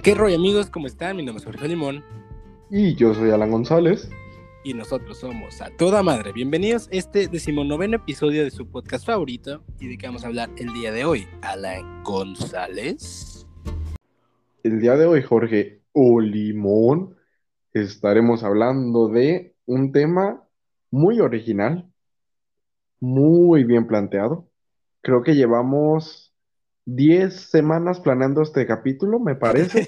¿Qué rollo, amigos? ¿Cómo están? Mi nombre es Jorge Limón Y yo soy Alan González. y nosotros somos A Toda Madre. Bienvenidos a este 19º episodio de su podcast favorito. ¿Y de qué vamos a hablar el día de hoy? Alan González. El día de hoy, Jorge o Limón, estaremos hablando de un tema muy original, muy bien planteado. Creo que llevamos 10 semanas planeando este capítulo, me parece.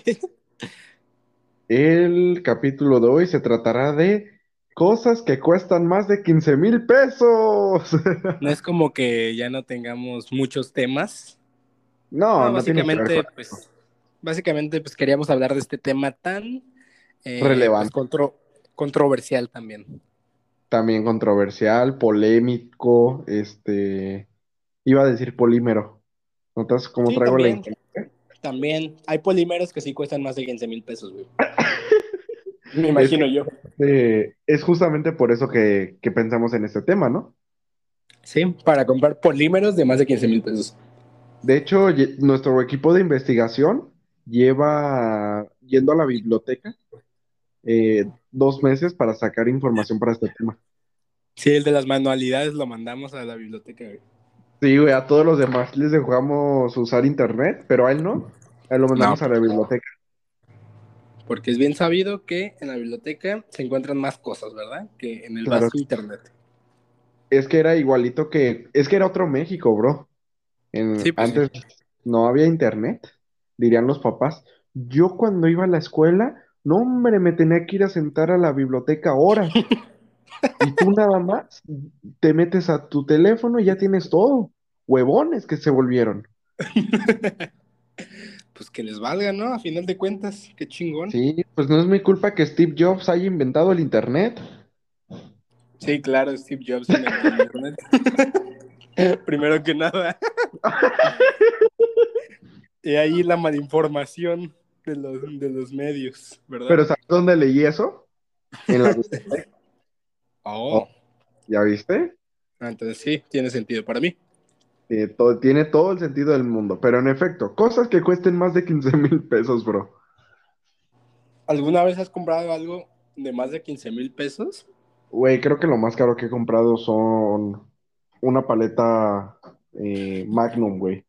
El capítulo de hoy se tratará de cosas que cuestan más de 15,000 pesos. No es como que ya no tengamos muchos temas. No, No, no tiene que ver con eso. básicamente, queríamos hablar de este tema tan, pues, Relevante. controversial también. También controversial, polémico, iba a decir polímero. ¿Notas cómo Sí, traigo la también. intención? También hay polímeros que sí cuestan más de 15,000 pesos, güey. Me Es que imagino yo. es justamente por eso que pensamos en este tema, ¿no? Sí, para comprar polímeros de más de 15,000 pesos. De hecho, nuestro equipo de investigación lleva yendo a la biblioteca 2 meses para sacar información para este tema. Sí, el de las manualidades lo mandamos a la biblioteca, güey. Sí, güey, a todos los demás les dejamos usar internet, pero a él no. A él lo No, mandamos a la biblioteca. porque es bien sabido que en la biblioteca se encuentran más cosas, ¿verdad? Que en el Claro, vasto internet. es que era igualito es que era otro México, bro. Sí, pues sí. Antes no había internet, dirían los papás. Yo cuando iba a la escuela, no hombre, me tenía que ir a sentar a la biblioteca horas. Y tú nada más te metes a tu teléfono y ya tienes todo. Huevones que se volvieron. Pues que les valga, ¿no? A final de cuentas, qué chingón. Sí, pues no es mi culpa que Steve Jobs haya inventado el internet. Sí, claro, Steve Jobs inventó el internet. Primero que nada. Y ahí la malinformación de los medios, ¿verdad? Pero ¿sabes dónde leí eso? En la biblioteca. Oh, Oh, ¿ya viste? entonces sí, tiene sentido para mí. Tiene todo el sentido del mundo. Pero en efecto, cosas que cuesten más de 15,000 pesos, bro. ¿Alguna vez has comprado algo de más de 15,000 pesos? Güey, creo que lo más caro que he comprado son una paleta Magnum, güey.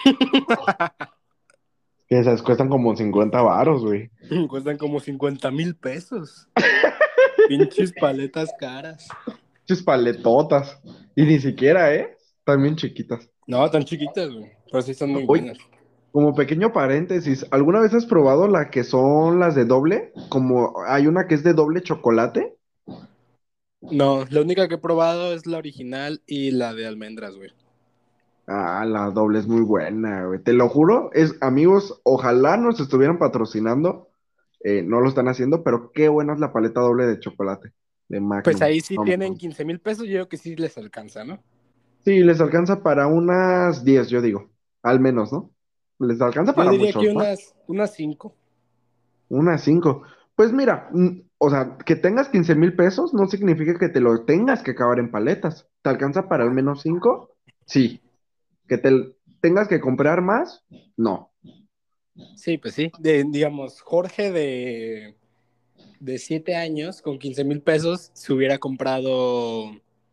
Que esas cuestan como 50 varos, güey. Cuestan como 50,000 pesos. Pinches paletas caras. Muchas paletotas. Y ni siquiera, ¿eh? También chiquitas. No, tan chiquitas, güey. Pero sí están muy Oye, buenas. como pequeño paréntesis, ¿alguna vez has probado la que son las de doble? Como hay una que es de doble chocolate. No, la única que he probado es la original y la de almendras, güey. Ah, la doble es muy buena, güey. Te lo juro, amigos, ojalá nos estuvieran patrocinando. No lo están haciendo, pero qué buena es la paleta doble de chocolate de Pues Magnum. ahí sí No tienen mames. 15,000 pesos, yo creo que sí les alcanza, ¿no? Sí, les alcanza para unas 10, yo digo. Al menos, ¿no? Les alcanza Yo para diría que muchos más. unas 5. Unas 5. Pues mira, o sea, que tengas 15,000 pesos no significa que te lo tengas que acabar en paletas. ¿Te alcanza para al menos 5? Sí. ¿Que tengas que comprar más? No. Sí, pues sí. Digamos, Jorge de 7 años con 15,000 pesos se hubiera comprado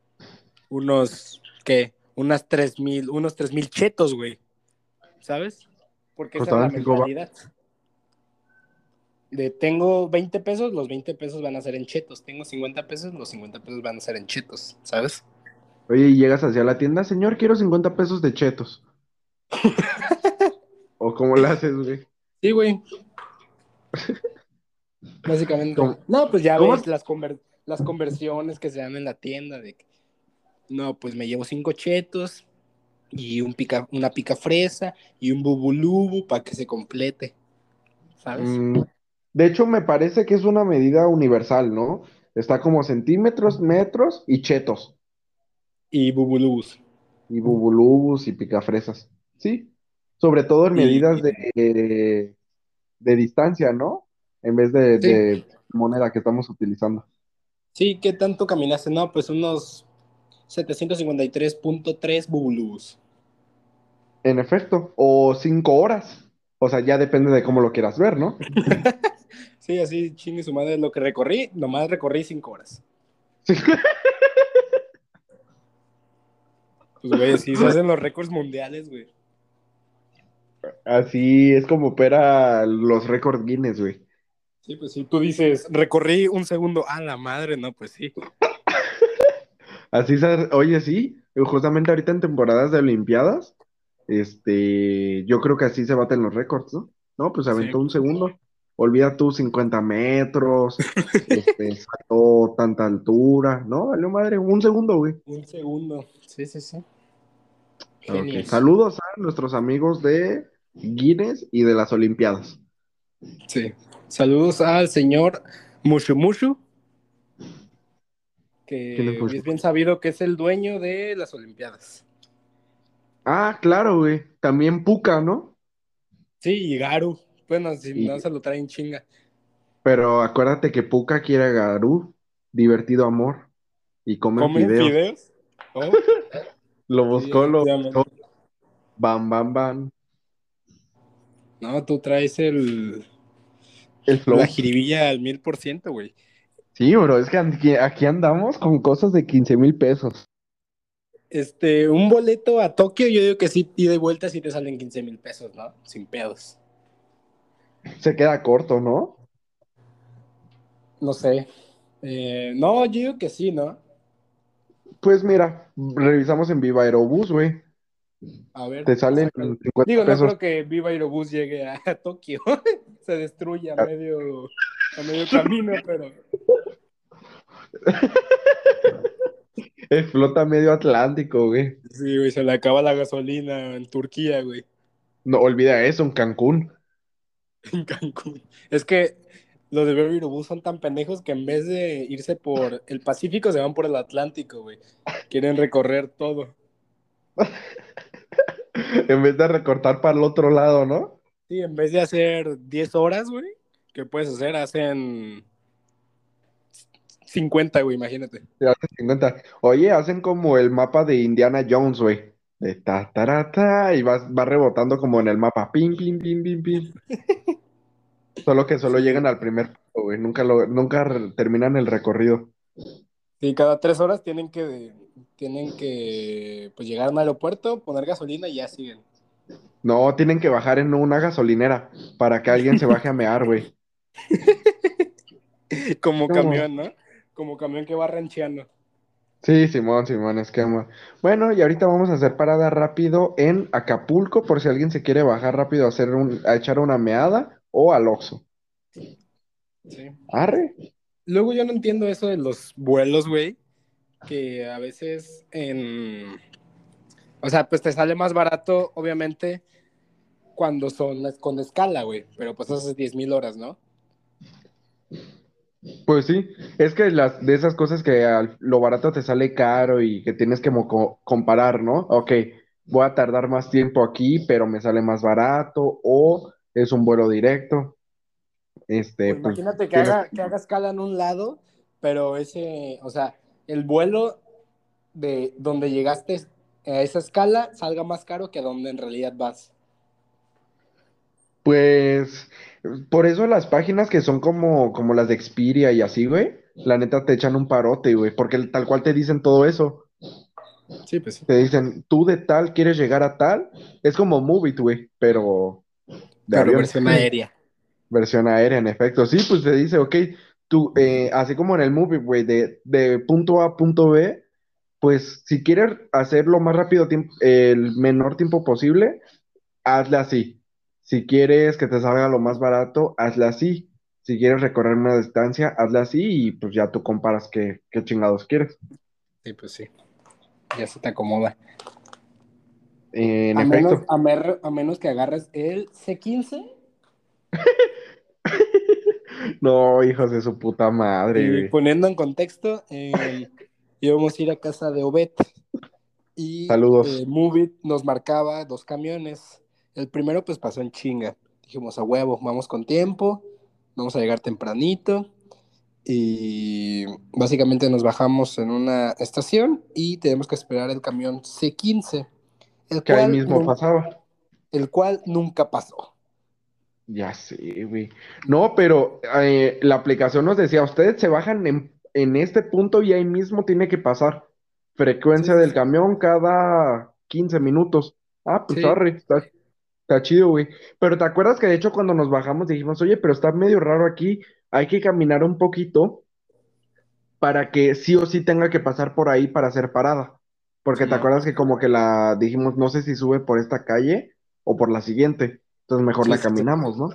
¿qué? Unos 3,000 chetos, güey. ¿Sabes? Porque esa es la Costaban 5 mentalidad. Tengo 20 pesos, los 20 pesos van a ser en chetos. Tengo 50 pesos, los 50 pesos van a ser en chetos, ¿sabes? Oye, y llegas hacia la tienda, señor, quiero 50 pesos de chetos. ¿O cómo le haces, güey? Sí, güey, básicamente. ¿Cómo, No, pues ya cómo ves las conversiones que se dan en la tienda de que, no, pues me llevo 5 chetos y una pica fresa y un bubulubu para que se complete, ¿sabes? Mm, de hecho, me parece que es una medida universal, ¿no? Está como centímetros, metros y chetos. Y bubulubus. Y bubulubus y picafresas. Sí. Sobre todo en Y medidas de distancia, ¿no? En vez de, sí, de moneda que estamos utilizando. sí, ¿qué tanto caminaste? No, pues unos 753,3 bubulubus. En efecto. O 5 horas. O sea, ya depende de cómo lo quieras ver, ¿no? Sí, así chingue su madre lo que recorrí, nomás recorrí 5 horas. Sí. Pues, güey, sí se hacen los récords mundiales, güey. Así es como opera los récords Guinness, güey. Sí, pues sí, tú dices, recorrí un segundo, a la madre, no, pues sí. Así se, oye, sí, justamente ahorita en temporadas de Olimpiadas, yo creo que así se baten los récords, ¿no? No, pues Sí, aventó un segundo. Olvida tú 50 metros, saltó tanta altura, ¿no? Valió madre, un segundo, güey. un segundo. Sí, sí, sí. Ok, Genios. saludos a nuestros amigos de Guinness y de las Olimpiadas. Sí. Saludos al señor Mushu Mushu, ¿Quién es que mucho? es bien sabido que es el dueño de las Olimpiadas. Ah, claro, güey. También Puka, ¿no? Sí, y Garu. Bueno, si Y, no se lo traen chinga. pero acuérdate que Puka quiere a Garú, divertido amor, y comen ¿Comen fideos. fideos? Oh, Lo sí, buscó, lo buscó. efectivamente. Bam, bam, bam. No, tú traes El la flow. jiribilla al 1000%, güey. Sí, bro, es que aquí andamos con cosas de 15,000 pesos. Un boleto a Tokio, yo digo que sí, ida y vuelta sí te salen 15,000 pesos, ¿no? Sin pedos. Se queda corto, ¿no? No sé. No, yo digo que sí, ¿no? Pues mira, revisamos en Viva Aerobús, güey. A ver, Te salen sácalo. 50 Digo, no pesos. creo que Viva Aerobús llegue a Tokio. Se destruye a medio camino, pero Explota medio Atlántico, güey. sí, güey, se le acaba la gasolina en Turquía, güey, No, olvida eso, en Cancún. en Cancún. Es que los de Viva Aerobús son tan pendejos que en vez de irse por el Pacífico, se van por el Atlántico, güey. Quieren recorrer todo. En vez de recortar para el otro lado, ¿no? Sí, en vez de hacer 10 horas, güey, ¿qué puedes hacer? Hacen 50, güey, imagínate. Se hacen 50. Oye, hacen como el mapa de Indiana Jones, güey. De ta, ta, ta, y va rebotando como en el mapa. Pim, pim, pim, pim, pim. Solo que solo Sí, llegan al primer punto, güey. Nunca terminan el recorrido. sí, cada 3 horas tienen que pues, llegar a un aeropuerto, poner gasolina y ya siguen. No, tienen que bajar en una gasolinera para que alguien se baje a mear, güey. Como No. camión, ¿no? Como camión que va rancheando. Sí, Simón, Simón, esquema. Bueno, y ahorita vamos a hacer parada rápido en Acapulco por si alguien se quiere bajar rápido a echar una meada o al Oxxo. Sí. Arre. Luego yo no entiendo eso de los vuelos, güey, que a veces o sea, pues te sale más barato, obviamente, cuando son con escala, güey, pero pues haces 10,000 horas, ¿no? Pues sí, es que de esas cosas que lo barato te sale caro y que tienes que comparar, ¿no? Ok, voy a tardar más tiempo aquí, pero me sale más barato o es un vuelo directo. O Pues imagínate que tienes, haga escala en un lado, pero o sea, el vuelo de donde llegaste a esa escala salga más caro que a donde en realidad vas. pues, por eso las páginas que son como las de Expedia y así, güey, la neta te echan un parote, güey, porque tal cual te dicen todo eso. Sí, pues sí. Te dicen, tú de tal quieres llegar a tal, es como Move It, güey, pero de Pero avión. versión aérea. Versión aérea, en efecto. Sí, pues te dice, ok, tú, así como en el movie, güey, de punto A a punto B, pues si quieres hacerlo más rápido, el menor tiempo posible, hazle así. Si quieres que te salga lo más barato, hazle así. Si quieres recorrer una distancia, hazle así y pues ya tú comparas qué chingados quieres. Sí, pues sí. Ya se te acomoda. En A menos, efecto. a menos que agarres el C15. No, hijos de su puta madre, Y güey. poniendo en contexto, íbamos a ir a casa de Obed y Saludos. Movit nos marcaba 2 camiones. El primero pues pasó en chinga. Dijimos a huevo, vamos con tiempo, vamos a llegar tempranito y básicamente nos bajamos en una estación y tenemos que esperar el camión C15, el Que ahí cual, mismo pasaba. el cual nunca pasó. Ya sé, güey. No, pero la aplicación nos decía, ustedes se bajan en este punto y ahí mismo tiene que pasar Sí, frecuencia sí, del sí. camión cada 15 minutos. Ah, pues Sí, arre, está chido, güey. Pero ¿te acuerdas que de hecho cuando nos bajamos dijimos, oye, pero está medio raro aquí, hay que caminar un poquito para que sí o sí tenga que pasar por ahí para hacer parada? Porque te Simón. acuerdas que como que la dijimos, no sé si sube por esta calle o por la siguiente. Entonces mejor Sí, la sí, sí. caminamos, ¿no?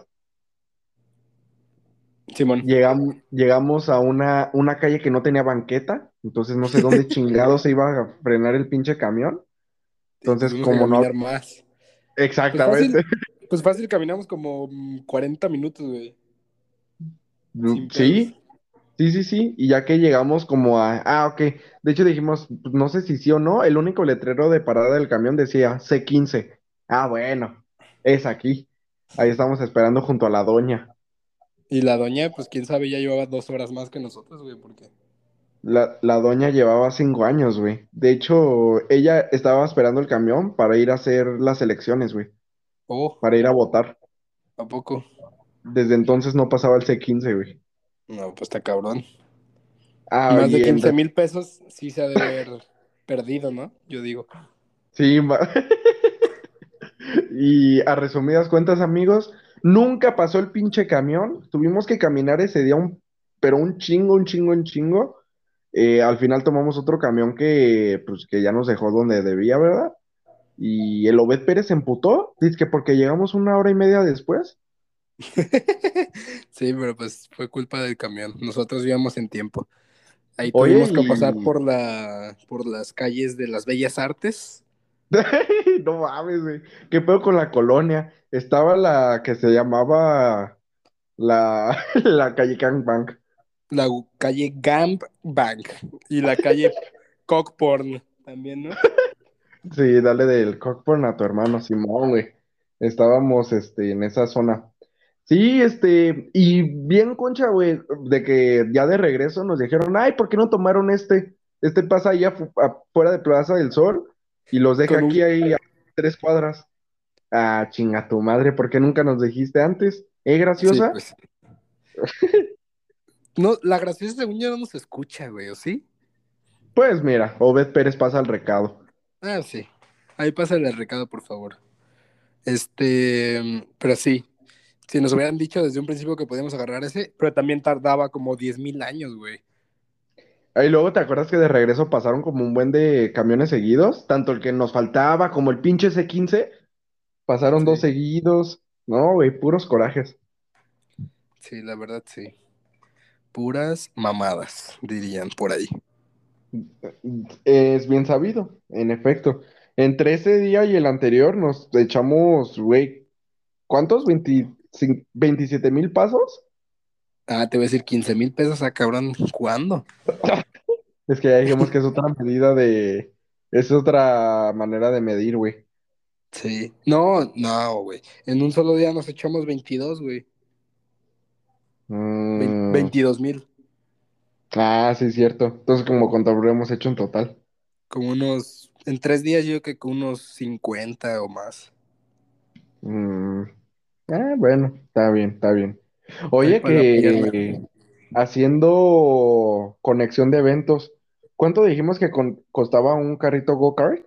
Simón. Llegamos a una calle que no tenía banqueta, entonces no sé dónde chingado se iba a frenar el pinche camión. Y Entonces, tuvimos que como no, caminar más. Pues exactamente. fácil, pues fácil caminamos como 40 minutos, güey. Sin pedos. Sí, sí. Y ya que llegamos como ok. De hecho dijimos, pues, no sé si sí o no, el único letrero de parada del camión decía C15. Ah, bueno, es aquí. Ahí estamos esperando junto a la doña. Y la doña, pues quién sabe, ya llevaba 2 horas más que nosotros, güey, porque. La doña llevaba 5 años, güey. De hecho, ella estaba esperando el camión para ir a hacer las elecciones, güey. Oh, Para ir a votar. ¿a poco? Desde entonces no pasaba el C15, güey. No, pues está cabrón. Ah, Más de y 15,000 pesos sí se ha de ver perdido, ¿no? Yo digo. sí, y a resumidas cuentas, amigos, nunca pasó el pinche camión. Tuvimos que caminar ese día pero un chingo. Al final tomamos otro camión pues, que ya nos dejó donde debía, ¿verdad? Y el Obed Pérez se emputó, dice que porque llegamos 1 hora y media después. Sí, pero pues fue culpa del camión. Nosotros íbamos en tiempo. Ahí Oye, tuvimos que pasar y por las calles de las Bellas Artes, no mames, güey. ¿Qué pedo con la colonia? Estaba la que se llamaba la calle Bank. la calle Gamp Bank y la calle Cockporn también, ¿no? Sí, dale del Cockburn a tu hermano Simón, güey. Estábamos, en esa zona. Sí, y bien concha, güey, de que ya de regreso nos dijeron, ay, ¿por qué no tomaron este? Este pasa allá afuera de Plaza del Sol y los deja Con aquí un... ahí a 3 cuadras. Ah, chinga tu madre, ¿por qué nunca nos dijiste antes? Sí, Graciosa? pues. No, la graciosa según yo no nos escucha, güey, ¿o sí? Pues mira, Obed Pérez pasa el recado. Ah, sí. Ahí pásale el recado, por favor. Pero sí, si nos hubieran dicho desde un principio que podíamos agarrar ese, pero también tardaba como 10,000 años, güey. Ahí luego te acuerdas que de regreso pasaron como un buen de camiones seguidos, tanto el que nos faltaba como el pinche C15. Pasaron dos Sí, seguidos. No, güey, puros corajes. sí, la verdad, sí. Puras mamadas, dirían por ahí. Es bien sabido, en efecto. Entre ese día y el anterior nos echamos, güey, ¿cuántos? 27,000 pasos. Ah, te voy a decir 15,000 pesos, ah, cabrón, ¿cuándo? Es que ya dijimos que es otra medida es otra manera de medir, güey. Sí. No, no, güey. En un solo día nos echamos 22, güey. Mm, 22,000. sí, cierto. Entonces, como cuánto habremos hecho en total. Como unos, en 3 días yo creo que con unos 50 o más. Mm, bueno, está bien, está bien. Ahí Oye, para la pierna. que haciendo conexión de eventos, ¿cuánto dijimos que costaba un carrito go-kart?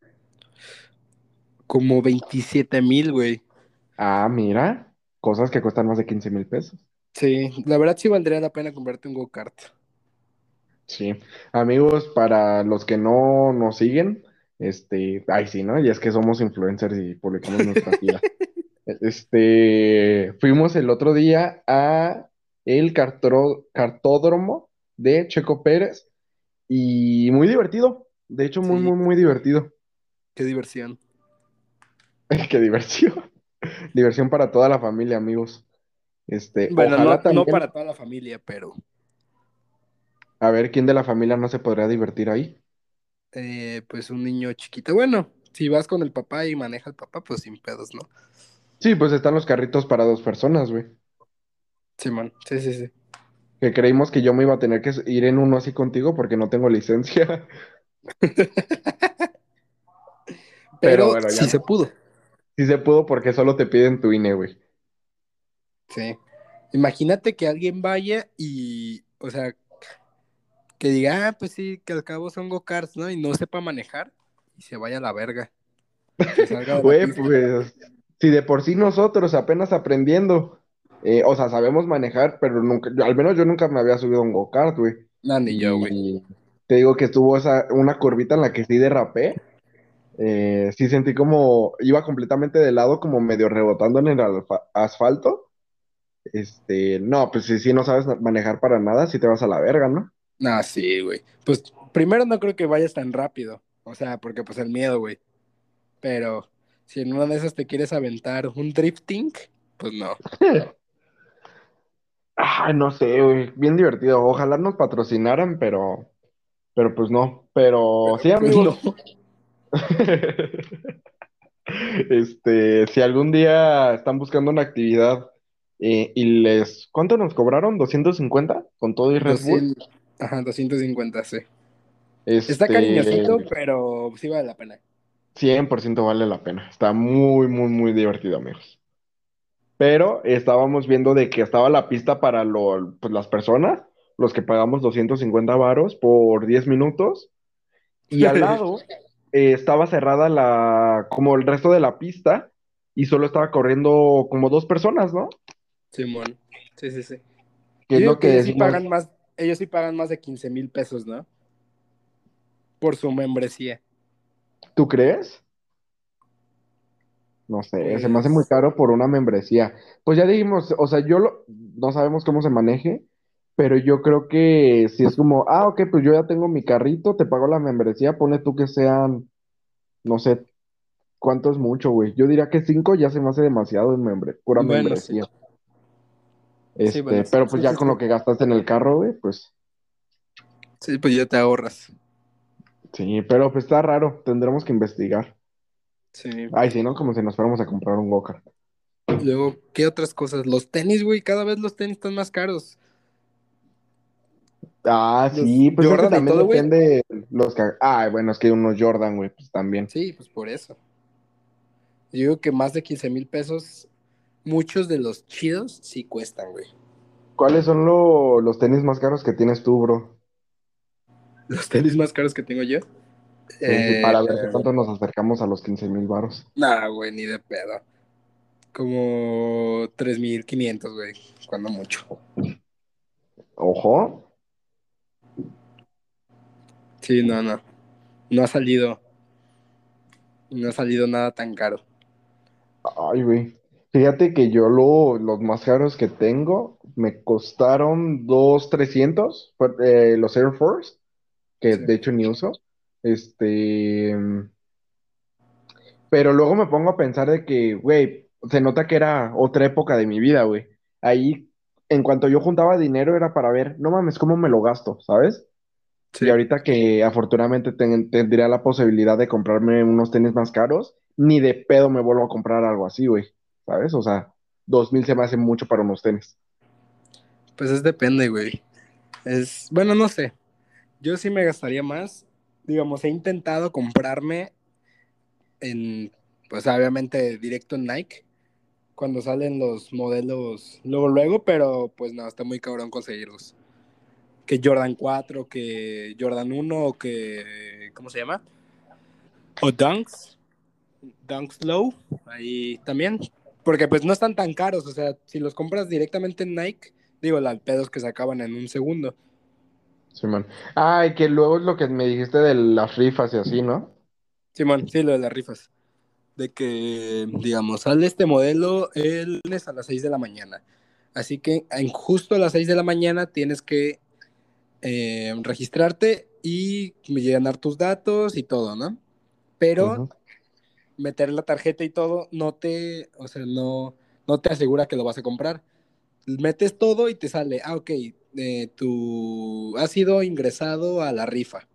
Como 27,000, güey. Ah, mira, cosas que cuestan más de 15,000 pesos. Sí, la verdad sí valdría la pena comprarte un go-kart. Sí, amigos, para los que no nos siguen, ay sí, ¿no? Y es que somos influencers y publicamos nuestras vidas. Fuimos el otro día a el cartódromo de Checo Pérez y muy divertido. De hecho, muy, Sí, muy, muy divertido. qué diversión. Qué diversión. Diversión para toda la familia, amigos. Bueno, Ojalá no también, para toda la familia, pero a ver quién de la familia no se podría divertir ahí. pues un niño chiquito. Bueno, si vas con el papá y maneja el papá, pues sin pedos, ¿no? Sí, pues están los carritos para 2 personas, güey. Simón, sí, sí, sí. Que creímos que yo me iba a tener que ir en uno así contigo porque no tengo licencia. Pero Pero bueno, sí ya se pudo. sí se pudo porque solo te piden tu INE, güey. Sí. Imagínate que alguien vaya y, o sea, que diga, pues sí, que al cabo son go-karts, ¿no? Y no sepa manejar y se vaya a la verga, se salga de la Güey, pista. pues, si de por sí nosotros apenas aprendiendo, o sea, sabemos manejar, pero nunca, al menos yo nunca me había subido a un go-kart, güey. No, ni yo, güey. Y te digo que estuvo una curvita en la que sí derrapé. Sí sentí como iba completamente de lado, como medio rebotando en el asfalto. No, pues si no sabes manejar para nada, si te vas a la verga, ¿no? No, sí, güey. Pues primero no creo que vayas tan rápido, o sea, porque pues el miedo, güey. Pero si en una de esas te quieres aventar un drifting, pues no. Ay, no sé, güey, bien divertido. Ojalá nos patrocinaran, pero pues no. Pero Pero sí, pues no. amigos. Si algún día están buscando una actividad ¿cuánto nos cobraron? ¿250 con todo y Red Bull? 200, ajá, 250, sí. Está Este, cariñosito, pero sí vale la pena. 100% vale la pena. Está muy, muy, muy divertido, amigos. Pero estábamos viendo de que estaba la pista para pues, las personas, los que pagamos 250 varos por 10 minutos, y al lado estaba cerrada como el resto de la pista, y solo estaba corriendo como dos personas, ¿no? Simón. Sí, sí, sí. Que Yo es digo lo que que decimos, ellos sí pagan más de 15,000 pesos, ¿no? Por su membresía. ¿tú crees? No sé, se me hace muy Pues, caro por una membresía. Pues ya dijimos, o sea, no sabemos cómo se maneje, pero yo creo que si es como, ok, pues yo ya tengo mi carrito, te pago la membresía, pone tú que sean, no sé, cuánto es mucho, güey. Yo diría que 5 ya se me hace demasiado en pura bueno, sí. membresía. Sí, bueno, sí. Pero pues Sí, ya sí, con sí. lo que gastaste en el carro, güey, pues Sí, pues ya te ahorras. sí, pero pues está raro, tendremos que investigar. Sí. Ay, si no, como si nos fuéramos a comprar un go. Luego, ¿qué otras cosas? Los tenis, güey, cada vez los tenis están más caros. Ah, Los sí, pues es que Jordan y también todo, güey. depende Ay, bueno, es que unos Jordan, güey, pues también. Sí, pues por eso. Yo digo que más de 15,000 pesos, muchos de los chidos sí cuestan, güey. ¿Cuáles son los tenis más caros que tienes tú, bro? Los tenis más caros que tengo yo. Sí, Eh, para ver qué tanto nos acercamos a los 15,000 varos. nah, güey, ni de pedo. Como 3,500, güey, cuando mucho. Ojo. Sí, no, no. No ha salido, no ha salido nada tan caro. Ay, güey. Fíjate que yo los más caros que tengo me costaron 2,300, los Air Force, que Sí. de hecho ni uso. Este, Pero luego me pongo a pensar de que, güey, se nota que era otra época de mi vida, güey. Ahí, en cuanto yo juntaba dinero, era para ver, no mames, ¿cómo me lo gasto? ¿Sabes? Y Sí. ahorita que afortunadamente tendría la posibilidad de comprarme unos tenis más caros, ni de pedo me vuelvo a comprar algo así, güey. ¿Sabes? O sea, 2,000 se me hace mucho para unos tenis. Pues es depende, güey. Bueno, no sé. Yo sí me gastaría más. Digamos, he intentado comprarme pues obviamente directo en Nike, cuando salen los modelos luego, pero pues no, está muy cabrón conseguirlos. Que Jordan 4, que Jordan 1, o que, ¿cómo se llama? O Dunks Low, ahí también. Porque pues no están tan caros, o sea, si los compras directamente en Nike, digo, las pedos que se acaban en un segundo. Simón. Ah, y que luego es lo que me dijiste de las rifas y así, ¿no? Simón, sí, lo de las rifas. De que, digamos, sale este modelo el lunes a las 6 de la mañana. Así que justo a las 6 de la mañana tienes que registrarte y llenar tus datos y todo, ¿no? Pero Ujú. meter la tarjeta y todo o sea, no te asegura que lo vas a comprar. Metes todo y te sale, ok, tú has sido ingresado a la rifa.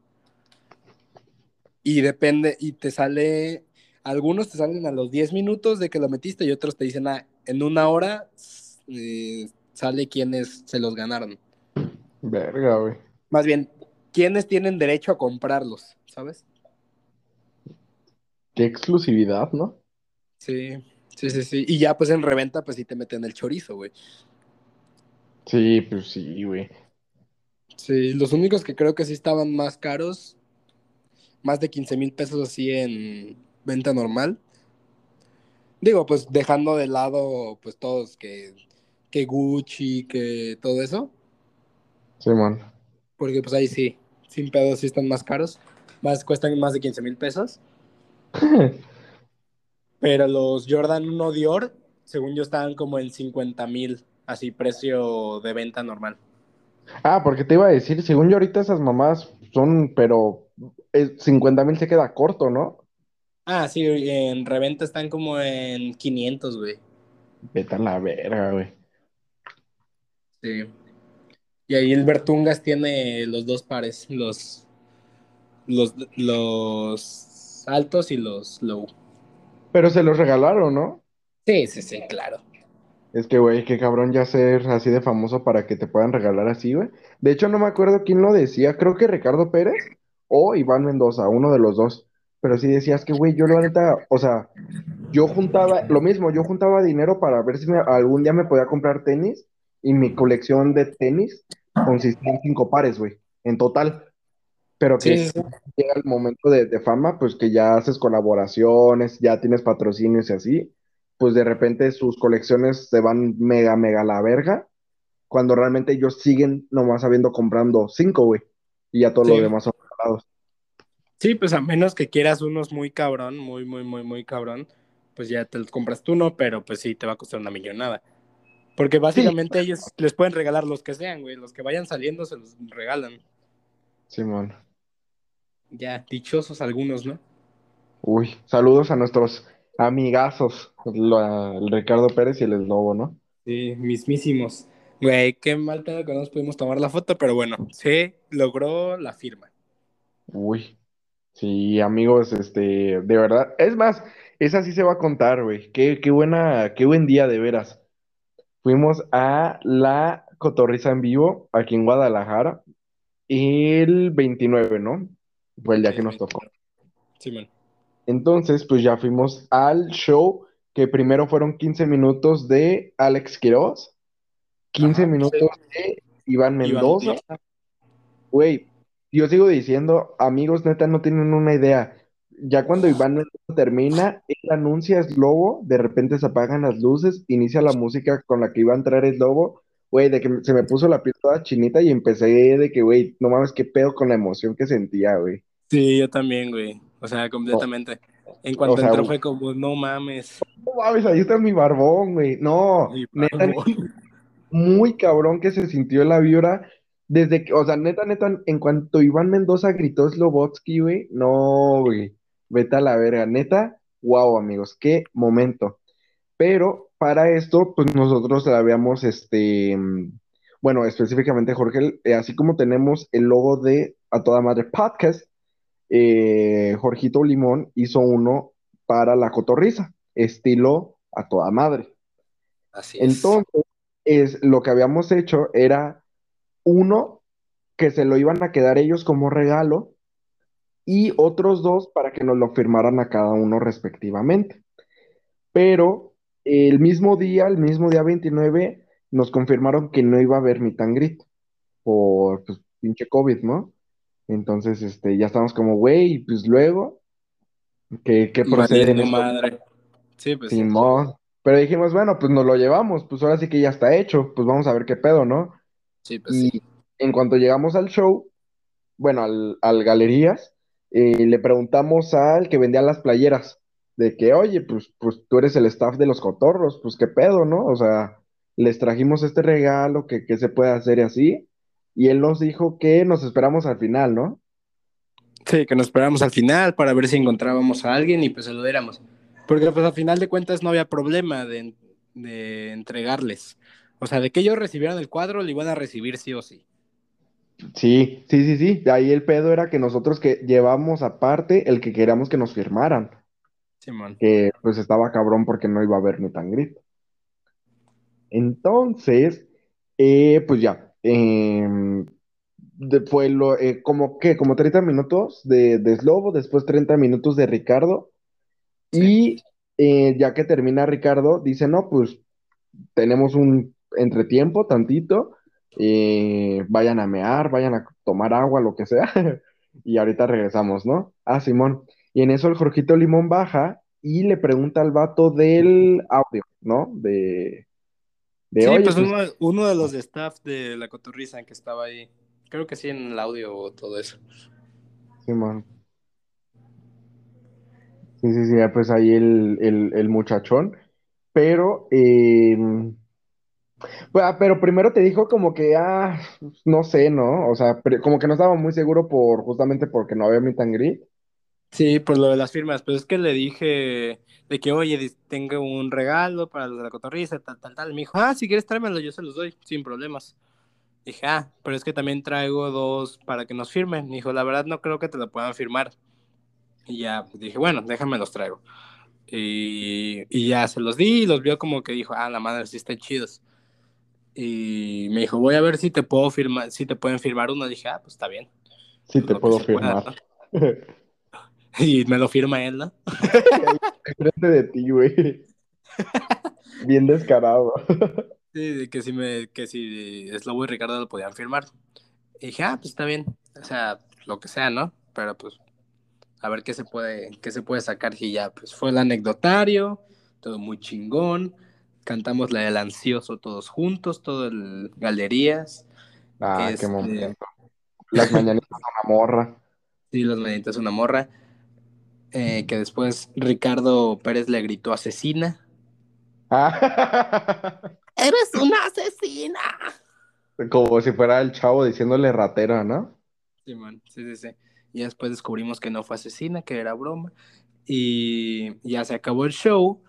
Y depende, y te sale, algunos te salen a los 10 minutos de que lo metiste y otros te dicen, en una hora sale quienes se los ganaron. Verga, güey. Más bien, quienes tienen derecho a comprarlos, ¿sabes? Qué exclusividad, ¿no? Sí, Sí, sí, sí. Y ya pues en reventa, pues sí te meten el chorizo, güey. Sí, pues sí, güey. Sí, los únicos que creo que sí estaban más caros, más de 15,000 pesos así en venta normal. Digo, pues dejando de lado, pues todos que Gucci, que todo eso, Simón. porque pues ahí sí, sin pedos sí están más caros, más cuestan más de 15,000 pesos. Pero los Jordan 1 Dior, según yo, estaban como en 50,000, así precio de venta normal. Ah, porque te iba a decir, según yo ahorita esas mamás son, pero 50,000 se queda corto, ¿no? Ah, sí, en reventa están como en 500, güey. Vete a la verga, güey. Sí. Y ahí el Bertungas tiene los dos pares, los altos y los low. Pero se los regalaron, ¿no? Sí, sí, sí, claro. Es que, güey, qué cabrón ya ser así de famoso para que te puedan regalar así, güey. De hecho, no me acuerdo quién lo decía, creo que Ricardo Pérez o Iván Mendoza, uno de los dos. Pero sí decías que, güey, yo la neta, o sea, yo juntaba, lo mismo, yo juntaba dinero para ver si algún día me podía comprar tenis y mi colección de tenis consistía en 5 pares, güey, en total. Pero Sí, sí, que sí. llega el momento de fama, pues que ya haces colaboraciones, ya tienes patrocinios y así, pues de repente sus colecciones se van mega, mega a la verga, cuando realmente ellos siguen nomás habiendo comprando 5, güey, y ya todo lo Sí, demás son regalados. sí, pues a menos que quieras unos muy cabrón, muy, muy, muy, muy cabrón, pues ya te los compras tú, ¿no? Pero pues sí, te va a costar una millonada. Porque Sí, básicamente ellos les pueden regalar los que sean, güey. Los que vayan saliendo se los regalan. Simón. Ya, dichosos algunos, ¿no? Uy, saludos a nuestros amigazos, el Ricardo Pérez y el Lobo, ¿no? Sí, mismísimos. Güey, qué mal pedo que no nos pudimos tomar la foto, pero bueno, se logró la firma. Uy, sí, amigos, de verdad, es más, esa sí se va a contar, güey, qué buena, qué buen día de veras. Fuimos a la Cotorrisa en vivo, aquí en Guadalajara, el 29, ¿no? Fue el Ok, día que el nos tocó. 29. Simón. Entonces, pues ya fuimos al show, que primero fueron 15 minutos de Alex Quiroz, 15 Ajá. minutos de Iván Iván Mendoza. Mendoza. Güey, yo sigo diciendo, amigos, neta, no tienen una idea. Ya cuando Iván Mendoza termina, él anuncia es Lobo, de repente se apagan las luces, inicia la música con la que iba a entrar el Lobo, güey, de que se me puso la piel toda chinita y empecé de que, güey, no mames, qué pedo con la emoción que sentía, güey. Sí, yo también, güey. O sea, No, completamente. En o cuanto sea, entró no fue como, no mames. mames, ahí está mi barbón, güey. No, Y neta, barbón. muy cabrón que se sintió la vibra desde que, o sea, neta, neta, en cuanto Iván Mendoza gritó Slobotsky, güey, no, güey, vete a la verga, neta, wow, amigos, qué momento. Pero para esto, pues nosotros la habíamos, bueno, específicamente Jorge, así como tenemos el logo de A Toda Madre Podcast, Jorgito Limón hizo uno para la cotorriza, estilo A Toda Madre. Así es. Entonces, lo que habíamos hecho era uno que se lo iban a quedar ellos como regalo y otros dos para que nos lo firmaran a cada uno respectivamente. Pero el mismo día 29, nos confirmaron que no iba a haber meet and greet por pues, pinche COVID, ¿no? Entonces, ya estamos como, güey, pues luego, ¿qué procede en Valiendo esto? madre. Sí, pues sí. Simón. Pero dijimos, bueno, pues nos lo llevamos, pues ahora sí que ya está hecho, pues vamos a ver qué pedo, ¿no? Sí, pues sí. Y en cuanto llegamos al show, bueno, al Galerías, le preguntamos al que vendía las playeras, de que, oye, pues tú eres el staff de los cotorros, pues qué pedo, ¿no? O sea, les trajimos este regalo, que qué se puede hacer y así, y él nos dijo que nos esperamos al final, ¿no? Sí, que nos esperáramos al final para ver si encontrábamos a alguien y pues se lo diéramos. Porque pues al final de cuentas no había problema de entregarles. O sea, de que ellos recibieran el cuadro, lo iban a recibir sí o sí. Sí, sí, sí, sí, de ahí el pedo era que nosotros que llevamos aparte el que queríamos que nos firmaran, Simón. que pues estaba cabrón porque no iba a haber ni tan grito. Entonces, pues ya, fue como que, como 30 minutos de Slobo, después 30 minutos de Ricardo, Sí. y Ya que termina Ricardo, dice, no, pues tenemos un entretiempo tantito, vayan a mear, vayan a tomar agua, lo que sea, y ahorita regresamos, ¿no? Ah, Simón. Y en eso el Jorgito Limón baja y le pregunta al vato del audio, ¿no? Sí, Oye, pues pues, uno de los de staff de la cotorriza que estaba ahí. Creo que sí en el audio o todo eso. Simón. Sí, sí, sí, pues ahí el muchachón. Pero, pero primero te dijo como que, no sé, ¿no? O sea, como que no estaba muy seguro justamente porque no había meet and greet. Sí, por lo de las firmas, pues es que le dije de que, oye, tengo un regalo para los de la cotorriza, tal, tal, tal. Me dijo, si quieres tráemelo, yo se los doy, sin problemas. Dije, pero es que también traigo dos para que nos firmen. Me dijo, la verdad no creo que te lo puedan firmar. Y ya, pues dije, bueno, déjame los traigo. Y ya se los di y los vio como que dijo, la madre, sí están chidos. Y me dijo, voy a ver si te puedo firmar, si te pueden firmar uno. Dije, pues está bien, Sí, pues te lo que puedo se pueda, firmar. ¿no? Y me lo firma él, ¿no? Ahí enfrente de ti, güey. Bien descarado. Sí, de que si Slobo y Ricardo lo podían firmar. Y dije, pues está bien. O sea, lo que sea, ¿no? Pero pues a ver qué se puede sacar. Y ya, pues fue el anecdotario, todo muy chingón. Cantamos la del ansioso todos juntos, todo el galerías. Qué Este, momento. Las mañanitas a una morra. sí, los meditas una morra. Que después Ricardo Pérez le gritó asesina. Ah, ¡Eres una asesina! como si fuera el chavo diciéndole ratera, ¿no? Sí, man, sí, sí, sí. Y después descubrimos que no fue asesina, que era broma. Y ya se acabó el show.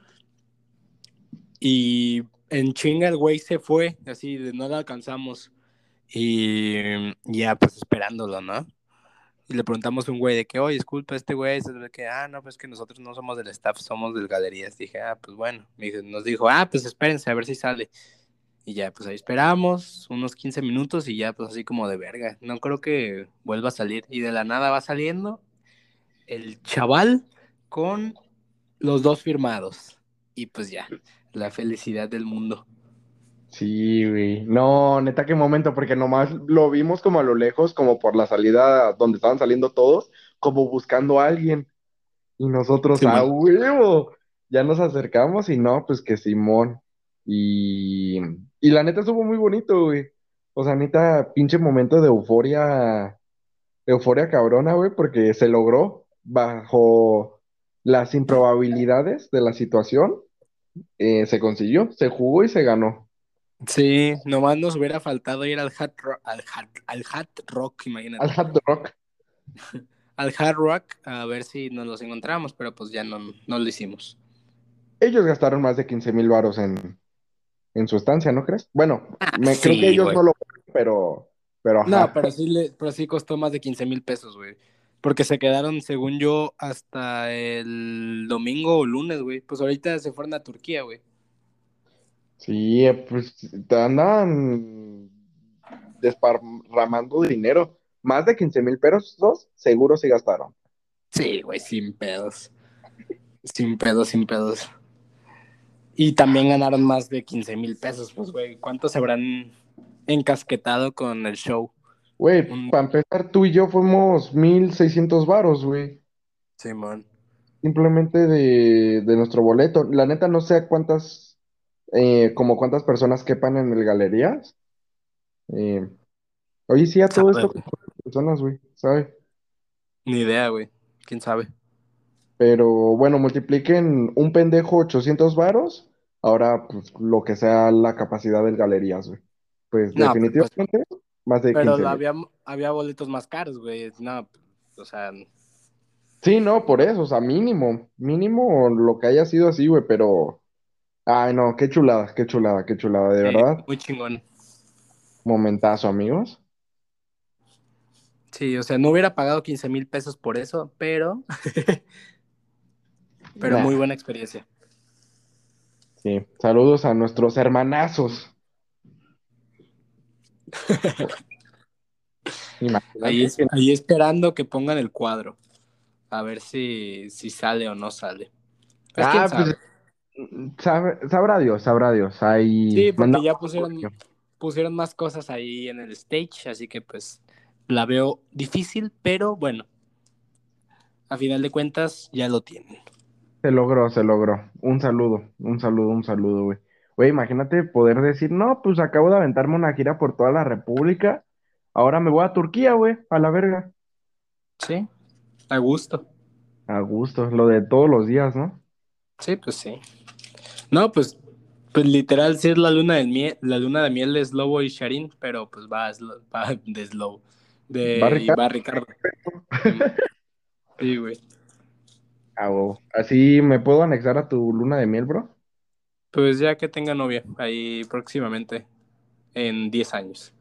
Y en chinga el güey se fue, así de no lo alcanzamos. Y ya pues esperándolo, ¿no? Y le preguntamos a un güey de que, oye, disculpa, este güey, es de que, no, pues que nosotros no somos del staff, somos del galerías. Dije, pues bueno. Nos dijo, pues espérense a ver si sale. Y ya, pues ahí esperamos unos 15 minutos y ya, pues así como de verga. No creo que vuelva a salir. Y de la nada va saliendo el chaval con los dos firmados. Y pues ya, la felicidad del mundo. Sí, güey. No, neta, qué momento, porque nomás lo vimos como a lo lejos, como por la salida donde estaban saliendo todos, como buscando a alguien. Y nosotros, a Simón. huevo, ya nos acercamos y no, pues que Simón. Y la neta estuvo muy bonito, güey. O sea, neta, pinche momento de euforia, euforia cabrona, güey, porque se logró bajo las improbabilidades de la situación. Se consiguió, se jugó y se ganó. Sí, nomás nos hubiera faltado ir al Hard Rock, Al imagínate. Hard Rock. Al Hard Rock a ver si nos los encontramos, pero pues ya no lo hicimos. Ellos gastaron más de 15,000 varos en su estancia, ¿no crees? Bueno, creo que Sí, ellos güey. no lo, pero No, ajá. pero sí costó más de 15,000 pesos, güey. Porque se quedaron, según yo, hasta el domingo o lunes, güey. Pues ahorita se fueron a Turquía, güey. Sí, pues te andan desparramando dinero. Más de 15,000 pesos, seguro sí gastaron. Sí, güey, sin pedos. Sin pedos, sin pedos. Y también ganaron más de 15,000 pesos, pues, güey. ¿Cuántos se habrán encasquetado con el show? Güey, Un para empezar, tú y yo fuimos 1,600 varos, güey. Simón. Simplemente de nuestro boleto. La neta, no sé como cuántas personas quepan en el galerías. Eh, Oye, sí, a todo Sabe, esto, güey. ¿cuántas personas, güey? ¿Sabes? Ni idea, güey. ¿Quién sabe? Pero bueno, multipliquen un pendejo 800 varos. Ahora, pues lo que sea la capacidad del galerías, güey. Pues No, pero pues, definitivamente más de pero 15,000. había boletos más caros, güey. No, o sea, Sí, no, por eso, o sea, mínimo, mínimo lo que haya sido así, güey, pero, ay, no, qué chulada, qué chulada, qué chulada, de verdad, muy chingón. momentazo, amigos. Sí, o sea, no hubiera pagado 15,000 pesos por eso, pero Nah, muy buena experiencia. sí, saludos a nuestros hermanazos. Ahí, Imagínate que ahí esperando que pongan el cuadro, a ver si sale o no sale. Pues quién Pues sabe. sabrá Dios. Ahí Sí, porque mandamos ya un correo. pusieron más cosas ahí en el stage, así que pues la veo difícil, pero bueno, a final de cuentas ya lo tienen. Se logró, se logró. Un saludo, güey. Güey, imagínate poder decir, no, pues acabo de aventarme una gira por toda la República. Ahora me voy a Turquía, güey, a la verga. Sí, a gusto. A gusto, lo de todos los días, ¿no? Sí, pues sí. No, pues literal sí es la luna del miel, la luna de miel de Slobo y Sharin, pero pues va de Slobo, Va y Ricardo. va Ricardo. Simón. Sí, güey. Ah, huevo. Así me puedo anexar a tu luna de miel, bro. Pues ya que tenga novia, ahí próximamente, en 10 años.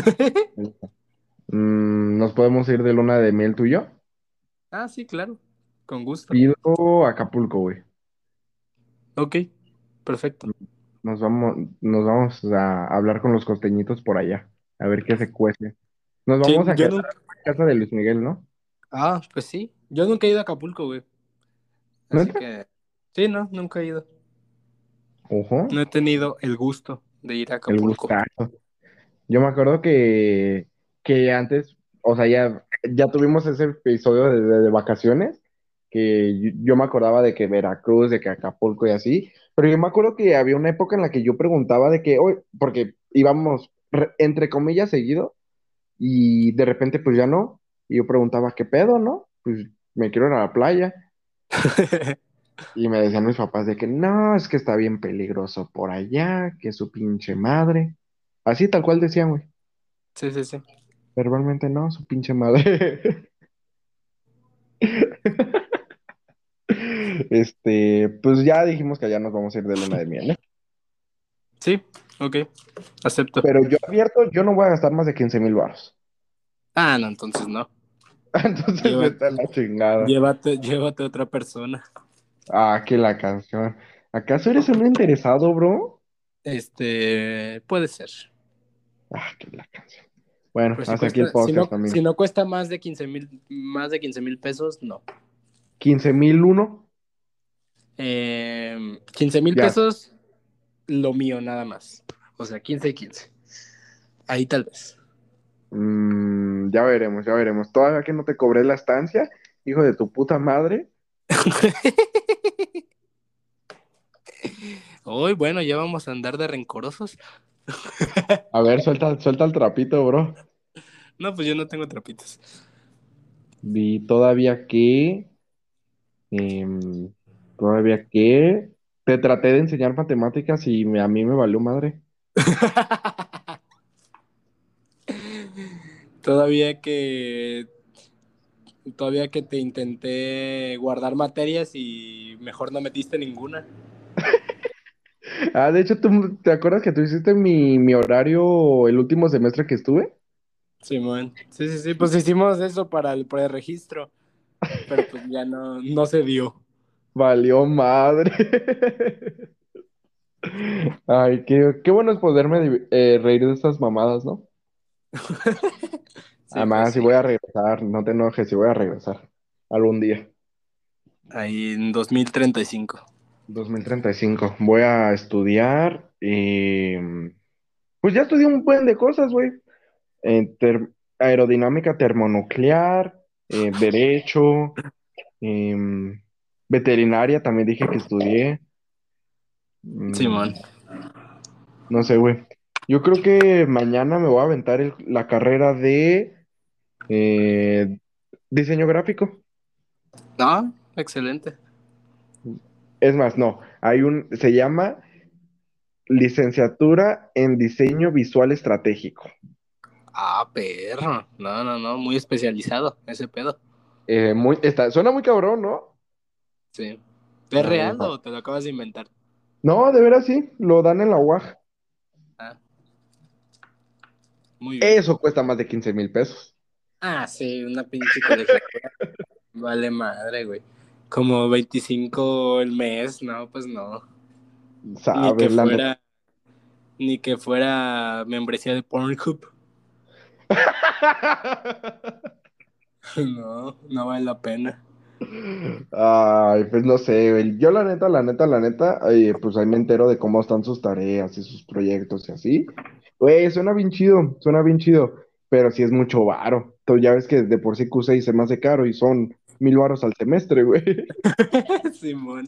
Nos podemos ir de luna de miel tú y yo. Ah, sí, claro, con gusto. Pido Acapulco, güey. Ok, perfecto. Nos vamos a hablar con los costeñitos por allá, a ver qué se cuece. Nos Sí, vamos a yo quedar nunca. en casa de Luis Miguel, ¿no? Ah, pues sí. Yo nunca he ido a Acapulco, güey. Así ¿Neta? que. Sí, no, nunca he ido. Ojo, No he tenido el gusto de ir a el Acapulco. gustazo. Yo me acuerdo que antes, o sea, ya tuvimos ese episodio de vacaciones, que yo me acordaba de que Veracruz, de que Acapulco y así, pero yo me acuerdo que había una época en la que yo preguntaba de que, hoy, porque íbamos, entre comillas, seguido, y de repente pues ya no, y yo preguntaba, ¿qué pedo, no? Pues me quiero ir a la playa, y me decían mis papás de que no, es que está bien peligroso por allá, que su pinche madre, así tal cual decían, güey. Sí, sí, sí. Verbalmente no, su pinche madre. Pues ya dijimos que allá nos vamos a ir de luna de miel, ¿eh? Sí, ok, acepto. Pero yo advierto, yo no voy a gastar más de 15,000 baros. Ah, no, entonces no. Entonces Llévate, vete a la chingada. llévate a otra persona. Ah, que la canción. ¿Acaso eres un interesado, bro? Puede ser. Ah, que la canción. Bueno, Pero si hasta aquí el cuesta, si podcast, no, amigo. si no cuesta más de 15,000 pesos, no. 15,001, 15 mil ya. pesos, lo mío nada más. O sea, 15 y 15. Ahí tal vez. Ya veremos, ya veremos. Todavía que no te cobré la estancia, hijo de tu puta madre. Hoy, bueno, ya vamos a andar de rencorosos. A ver, suelta el trapito, bro. No, pues yo no tengo trapitos. Vi em, todavía que te traté de enseñar matemáticas y a mí me valió madre. Todavía que todavía que te intenté guardar materias y mejor no metiste ninguna. Ah, de hecho, ¿tú te acuerdas que tú hiciste mi horario el último semestre que estuve? Simón. Sí, sí, sí, pues hicimos eso para el preregistro, pero pues ya no se dio. Valió madre. Ay, qué bueno es poderme reír de estas mamadas, ¿no? Sí, pues Además, si sí. voy a regresar, no te enojes, si voy a regresar algún día. Ahí en 2035. 2035. Voy a estudiar. Pues ya estudié un buen de cosas, güey. Aerodinámica termonuclear, derecho, em, veterinaria también dije que estudié. Simón. Mm, no sé, güey. Yo creo que mañana me voy a aventar la carrera de eh, diseño gráfico. No, excelente. Es más, no, se llama licenciatura en diseño visual estratégico. Ah, perro. No, no, no, muy especializado ese pedo. Suena muy cabrón, ¿no? Sí. ¿Es A ver, real o te lo acabas de inventar? no, de veras sí, lo dan en la UAG. Ah, muy bien. Eso cuesta más de 15,000 pesos. Ah, sí, una pinche colegiatura. Vale madre, güey. Como 25 el mes, no, pues no. Ni que Sabes, la neta. fuera, ni que fuera membresía de Pornhub. No, no vale la pena. Ay, pues no sé, güey. Yo la neta, pues ahí me entero de cómo están sus tareas y sus proyectos y así. Güey, suena bien chido, pero sí es mucho varo. Tú ya ves que de por sí Q6 se me hace caro y son 1,000 varos al semestre, güey. Simón.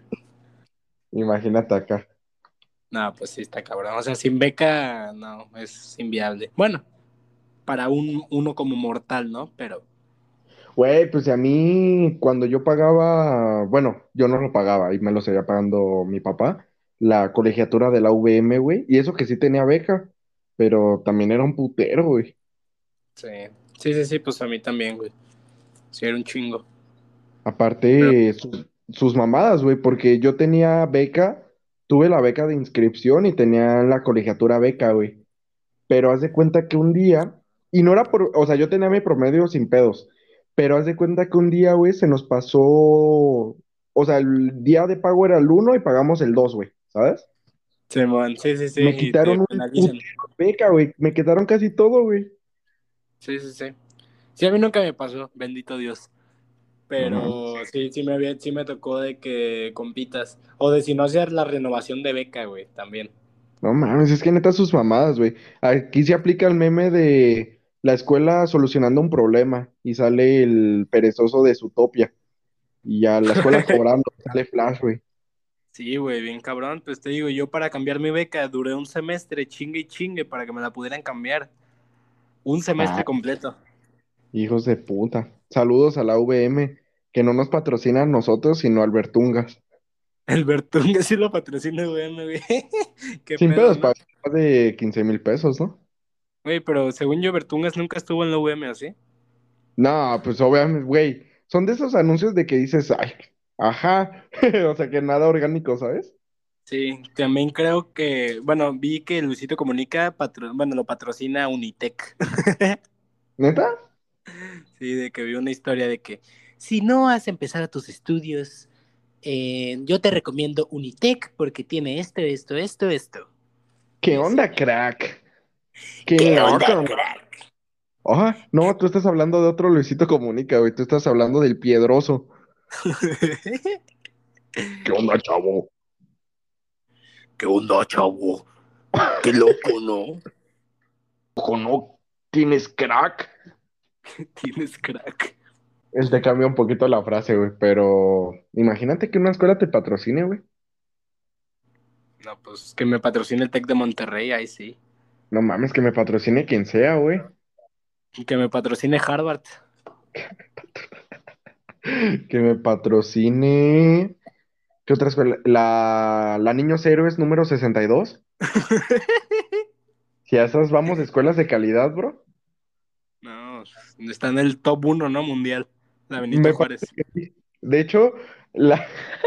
Imagínate acá. No, pues sí está cabrón. O sea, sin beca, no, es inviable. Bueno, para uno como mortal, ¿no? Pero, Güey, pues a mí cuando yo pagaba, bueno, yo no lo pagaba y me lo seguía pagando mi papá, la colegiatura de la UVM, güey, y eso que sí tenía beca, pero también era un putero, güey. sí. Sí, pues a mí también, güey. Sí, era un chingo. Pero, Aparte, sus mamadas, güey, porque yo tenía beca, tuve la beca de inscripción y tenía la colegiatura beca, güey. Pero haz de cuenta que un día, y no era por, o sea, yo tenía mi promedio sin pedos, pero haz de cuenta que un día, güey, se nos pasó, o sea, el día de pago era el uno y pagamos el 2, güey, ¿sabes? Simón, sí, Me y te quitaron un penalizan. putero de beca, güey, me quitaron casi todo, güey. Sí. Sí, a mí nunca me pasó, bendito Dios. No mames. Pero sí me tocó de que compitas. O de si no hacer la renovación de beca, güey, también. No mames, es que neta sus mamadas, güey. Aquí se aplica el meme de la escuela solucionando un problema y sale el perezoso de Zootopia y ya la escuela cobrando, sale Flash, güey. Sí, güey, bien cabrón. Pues te digo, yo para cambiar mi beca duré un semestre, chingue y chingue, para que me la pudieran cambiar. Un Ah, semestre completo. hijos de puta. Saludos a la VM, que no nos patrocina a nosotros, sino a Albertungas. El Bertunga sí lo patrocina, güey, güey. Qué Sin pedo, pedos, ¿no? para más de 15,000 pesos, ¿no? Güey, pero según yo, Bertungas nunca estuvo en la UM, ¿así? No, pues obviamente, güey. Son de esos anuncios de que dices, ay, ajá. O sea, que nada orgánico, ¿sabes? Sí, también creo que, bueno, vi que Luisito Comunica, bueno, lo patrocina Unitec. ¿Neta? Sí, de que vi una historia de que si no has empezado tus estudios, yo te recomiendo Unitec porque tiene esto. ¿Qué Y así, onda, crack? Qué ¿qué onda, loco. crack? Ah, no, tú estás hablando de otro Luisito Comunica, güey. Tú estás hablando del Piedroso. ¿Qué onda, chavo? ¿Qué onda, chavo? Qué loco, ¿no? ¿Ojo, no tienes crack? Tienes crack. Él te cambia un poquito la frase, güey, pero imagínate que una escuela te patrocine, güey. No, pues que me patrocine el Tec de Monterrey, ahí sí. No mames, que me patrocine quien sea, güey. Que me patrocine Harvard. Que me patrocine. ¿Qué otra escuela? La Niños Héroes número 62. Si a esas vamos, escuelas de calidad, bro. No, está en el top uno, ¿no? Mundial. La Benito Me parece Juárez. que sí. De hecho, la,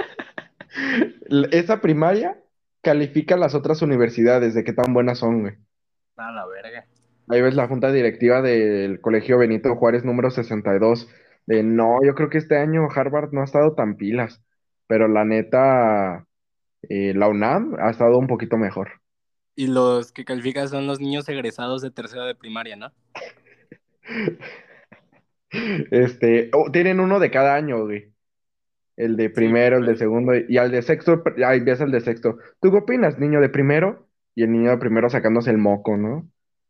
esa primaria califica las otras universidades de qué tan buenas son, güey. A la verga. Ahí ves la junta directiva del Colegio Benito Juárez número 62. De no, yo creo que este año Harvard no ha estado tan pilas, pero la neta, la UNAM ha estado un poquito mejor. Y los que califican son los niños egresados de tercero de primaria, ¿no? Tienen uno de cada año, güey. El de Sí, primero, el de pues. segundo y al de sexto, ahí ves el de sexto. ¿Tú qué opinas, niño de primero? Y el niño de primero sacándose el moco, ¿no?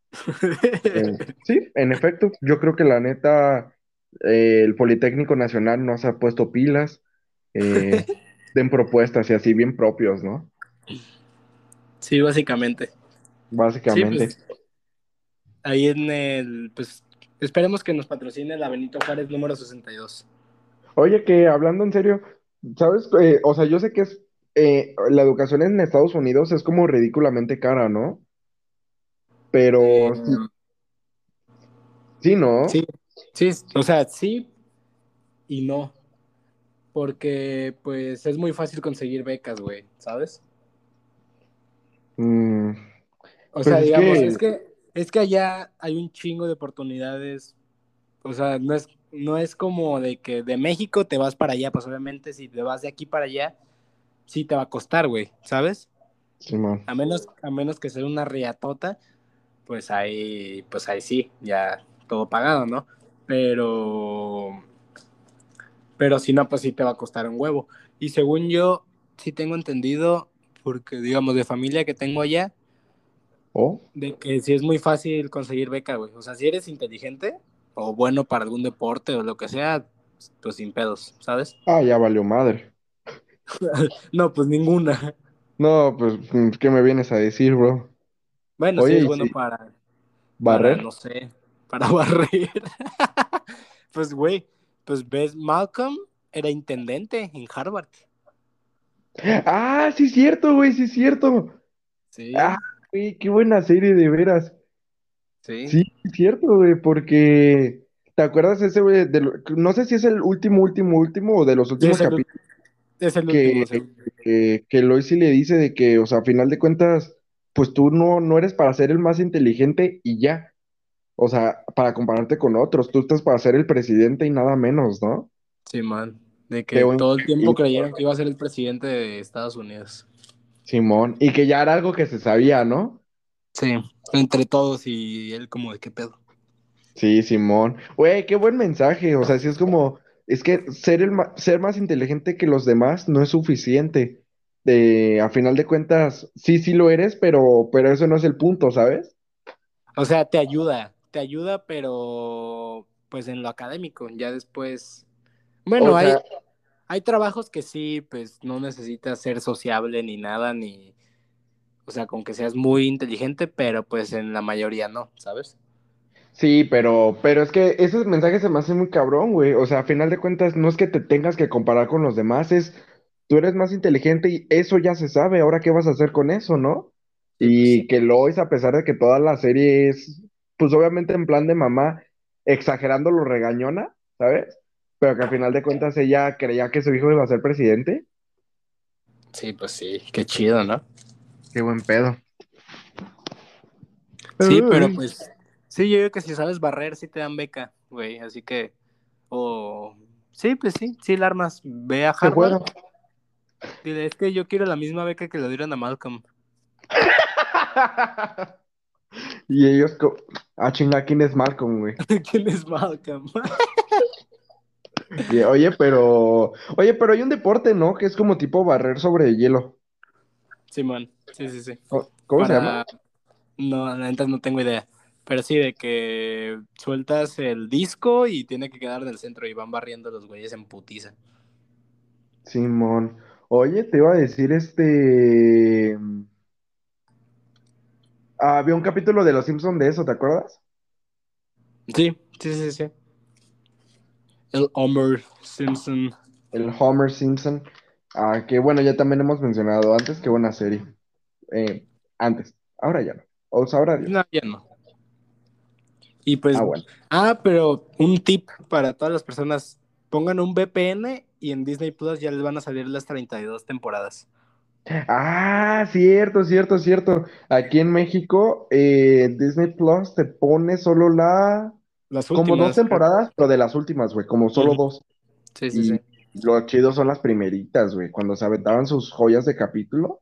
Sí, en efecto, yo creo que la neta, el Politécnico Nacional no se ha puesto pilas, eh, den propuestas y así bien propios, ¿no? Sí, básicamente. Sí, Básicamente. pues ahí en pues esperemos que nos patrocine la Benito Juárez número 62. Oye, que hablando en serio, ¿sabes? O sea, yo sé que la educación en Estados Unidos es como ridículamente cara, ¿no? Eh, Pero sí, sí, ¿no? sí, sí, o sea, sí y no, porque pues es muy fácil conseguir becas, güey, ¿sabes? Mm, O pues sea, es digamos, que, es que allá hay un chingo de oportunidades. O sea, no es como de que de México te vas para allá, pues obviamente si te vas de aquí para allá, sí te va a costar, güey, ¿sabes? Simón. A menos que sea una riatota, pues ahí sí, ya todo pagado, ¿no? Pero, pero si no, pues sí te va a costar un huevo. Y según yo, sí tengo entendido, porque digamos, de familia que tengo allá, ¿Oh? de que sí es muy fácil conseguir beca, güey. O sea, si eres inteligente o bueno para algún deporte o lo que sea, pues sin pedos, ¿sabes? Ah, ya valió madre. No, pues ninguna. No, pues, ¿qué me vienes a decir, bro? Bueno, sí Oye, es ¿y bueno si no barrer? sé, para barrer. Pues, güey, pues ves, Malcolm era intendente en Harvard. Ah, sí es cierto, güey, sí es cierto. Ah, Sí, güey, qué buena serie, de veras. sí. Sí, es cierto, güey, porque ¿te acuerdas ese, güey? No sé si es el último o de los Sí, últimos capítulos es el que, último, según yo. que Lois sí le dice de que, o sea, a final de cuentas, pues tú no eres para ser el más inteligente y ya. O sea, para compararte con otros, tú estás para ser el presidente y nada menos, ¿no? Sí, man. De que Qué todo el tiempo increíble, creyeron que iba a ser el presidente de Estados Unidos. Simón. Y que ya era algo que se sabía, ¿no? Sí, entre todos y él como de qué pedo. Sí, Simón. Güey, qué buen mensaje. O sea, sí es como, es que ser más inteligente que los demás no es suficiente. A final de cuentas, sí lo eres, pero eso no es el punto, ¿sabes? O sea, te ayuda, pero pues en lo académico, ya después. O Bueno, sea, hay trabajos que sí, pues no necesitas ser sociable ni nada, ni, o sea, con que seas muy inteligente, pero pues en la mayoría no, ¿sabes? sí, pero es que ese mensaje se me hace muy cabrón, güey. O sea, a final de cuentas, no es que te tengas que comparar con los demás, es tú eres más inteligente y eso ya se sabe. Ahora, ¿qué vas a hacer con eso, no? Sí, pues Y sí. que Lois, a pesar de que toda la serie es, pues obviamente en plan de mamá, exagerando lo regañona, ¿sabes? Pero que a final de cuentas ella creía que su hijo iba a ser presidente. Sí, pues sí, qué chido, ¿no? Qué buen pedo. Sí, pero Ay, pues, sí, yo digo que si sabes barrer, sí te dan beca, güey, así que, o, sí, pues sí, sí la armas, ve a se Harvard, juega. dile, es que yo quiero la misma beca que le dieron a Malcolm. Y ellos, chinga, ¿quién es Malcolm, güey? ¿Quién es Malcolm? Oye, pero hay un deporte, ¿no? Que es como tipo barrer sobre hielo. Simón, sí, sí, sí. ¿Cómo se llama? Para, no, la neta no tengo idea, pero sí, de que sueltas el disco y tiene que quedar en el centro y van barriendo los güeyes en putiza. Simón. Oye, te iba a decir había un capítulo de Los Simpson de eso, ¿te acuerdas? Sí, sí, sí, sí. El Homer Simpson. El Homer Simpson. Ah, que bueno, ya también hemos mencionado antes, qué buena serie. Antes, ahora ya no. O sabrá No, Dios. ya no. Y pues, Ah, bueno. pero un tip para todas las personas, pongan un VPN y en Disney Plus ya les van a salir las 32 temporadas. Ah, cierto, cierto, cierto. Aquí en México, Disney Plus te pone solo Las como dos últimas, creo. temporadas, pero de las últimas, güey, como solo Ujú. dos. Sí, sí, Y sí. lo chido son las primeritas, güey, cuando se aventaban sus joyas de capítulo.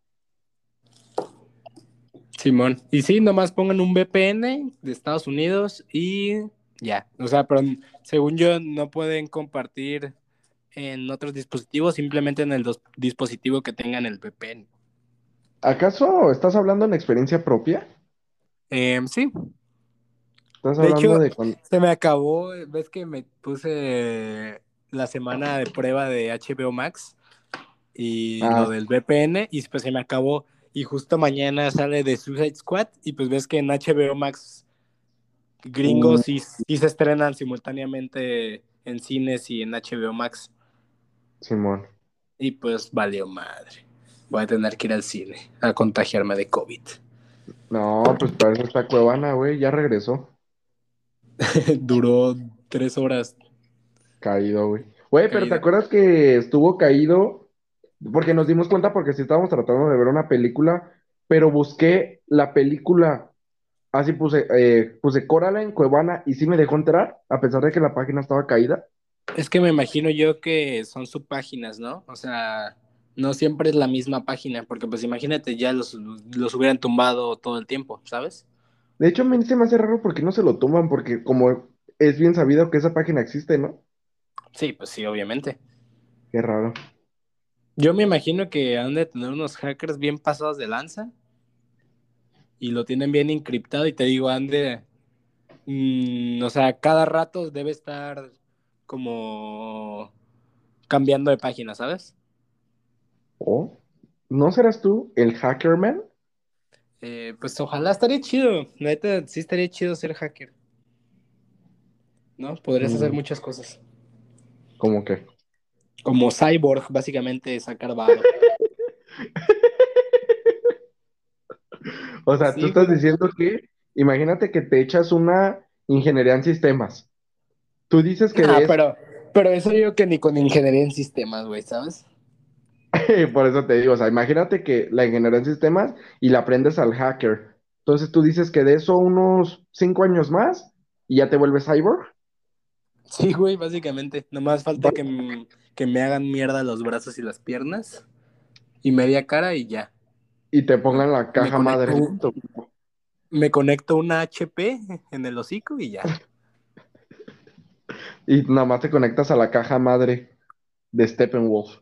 Simón. Y sí, nomás pongan un VPN de Estados Unidos y ya. O sea, pero según yo no pueden compartir en otros dispositivos, simplemente en el dispositivo que tengan el VPN. ¿Acaso estás hablando en experiencia propia? Sí, ¿Estás de hablando hecho, de cuando... se me acabó, ves que me puse la semana de prueba de HBO Max y lo Ah, del VPN y pues se me acabó y justo mañana sale de Suicide Squad y pues ves que en HBO Max uh, gringos sí se estrenan simultáneamente en cines y en HBO Max Simón. y pues valió madre. Voy a tener que ir al cine a contagiarme de COVID. No, pues para eso está Cuevana, güey, ya regresó. Duró 3 horas Caído, güey. Güey, pero ¿te caído. acuerdas que estuvo caído? Porque nos dimos cuenta porque sí estábamos tratando de ver una película, pero busqué la película, así puse Coraline, Cuevana, y sí me dejó entrar, a pesar de que la página estaba caída. Es que me imagino yo que son subpáginas, ¿no? O sea, no siempre es la misma página, porque pues imagínate, ya los hubieran tumbado todo el tiempo, ¿sabes? De hecho, a mí se me hace raro porque no se lo toman, porque como es bien sabido que esa página existe, ¿no? Sí, pues sí, obviamente. Qué raro. Yo me imagino que han de tener unos hackers bien pasados de lanza y lo tienen bien encriptado y te digo, o sea, cada rato debe estar como cambiando de página, ¿sabes? ¿O no serás tú el Hackerman? Pues ojalá estaría chido. Neta, sí estaría chido ser hacker, ¿no? Podrías hacer Mm, muchas cosas. ¿Cómo que? Como Cyborg, básicamente sacar varo. O sea, tú Sí, estás güey. diciendo que, imagínate que te echas una ingeniería en sistemas. Tú dices que Ah, de eso, pero eso yo que ni con ingeniería en sistemas, güey, ¿sabes? por eso te digo, o sea, imagínate que la ingeniería en sistemas y la aprendes al hacker. Entonces tú dices que de eso unos 5 años más y ya te vuelves cyborg Sí, güey, básicamente. Nomás falta que me hagan mierda los brazos y las piernas y media cara y ya. y te Me, pongan la me caja conecto, madre. me conecto una HP en el hocico y ya. Y nada más te conectas a la caja madre de Steppenwolf.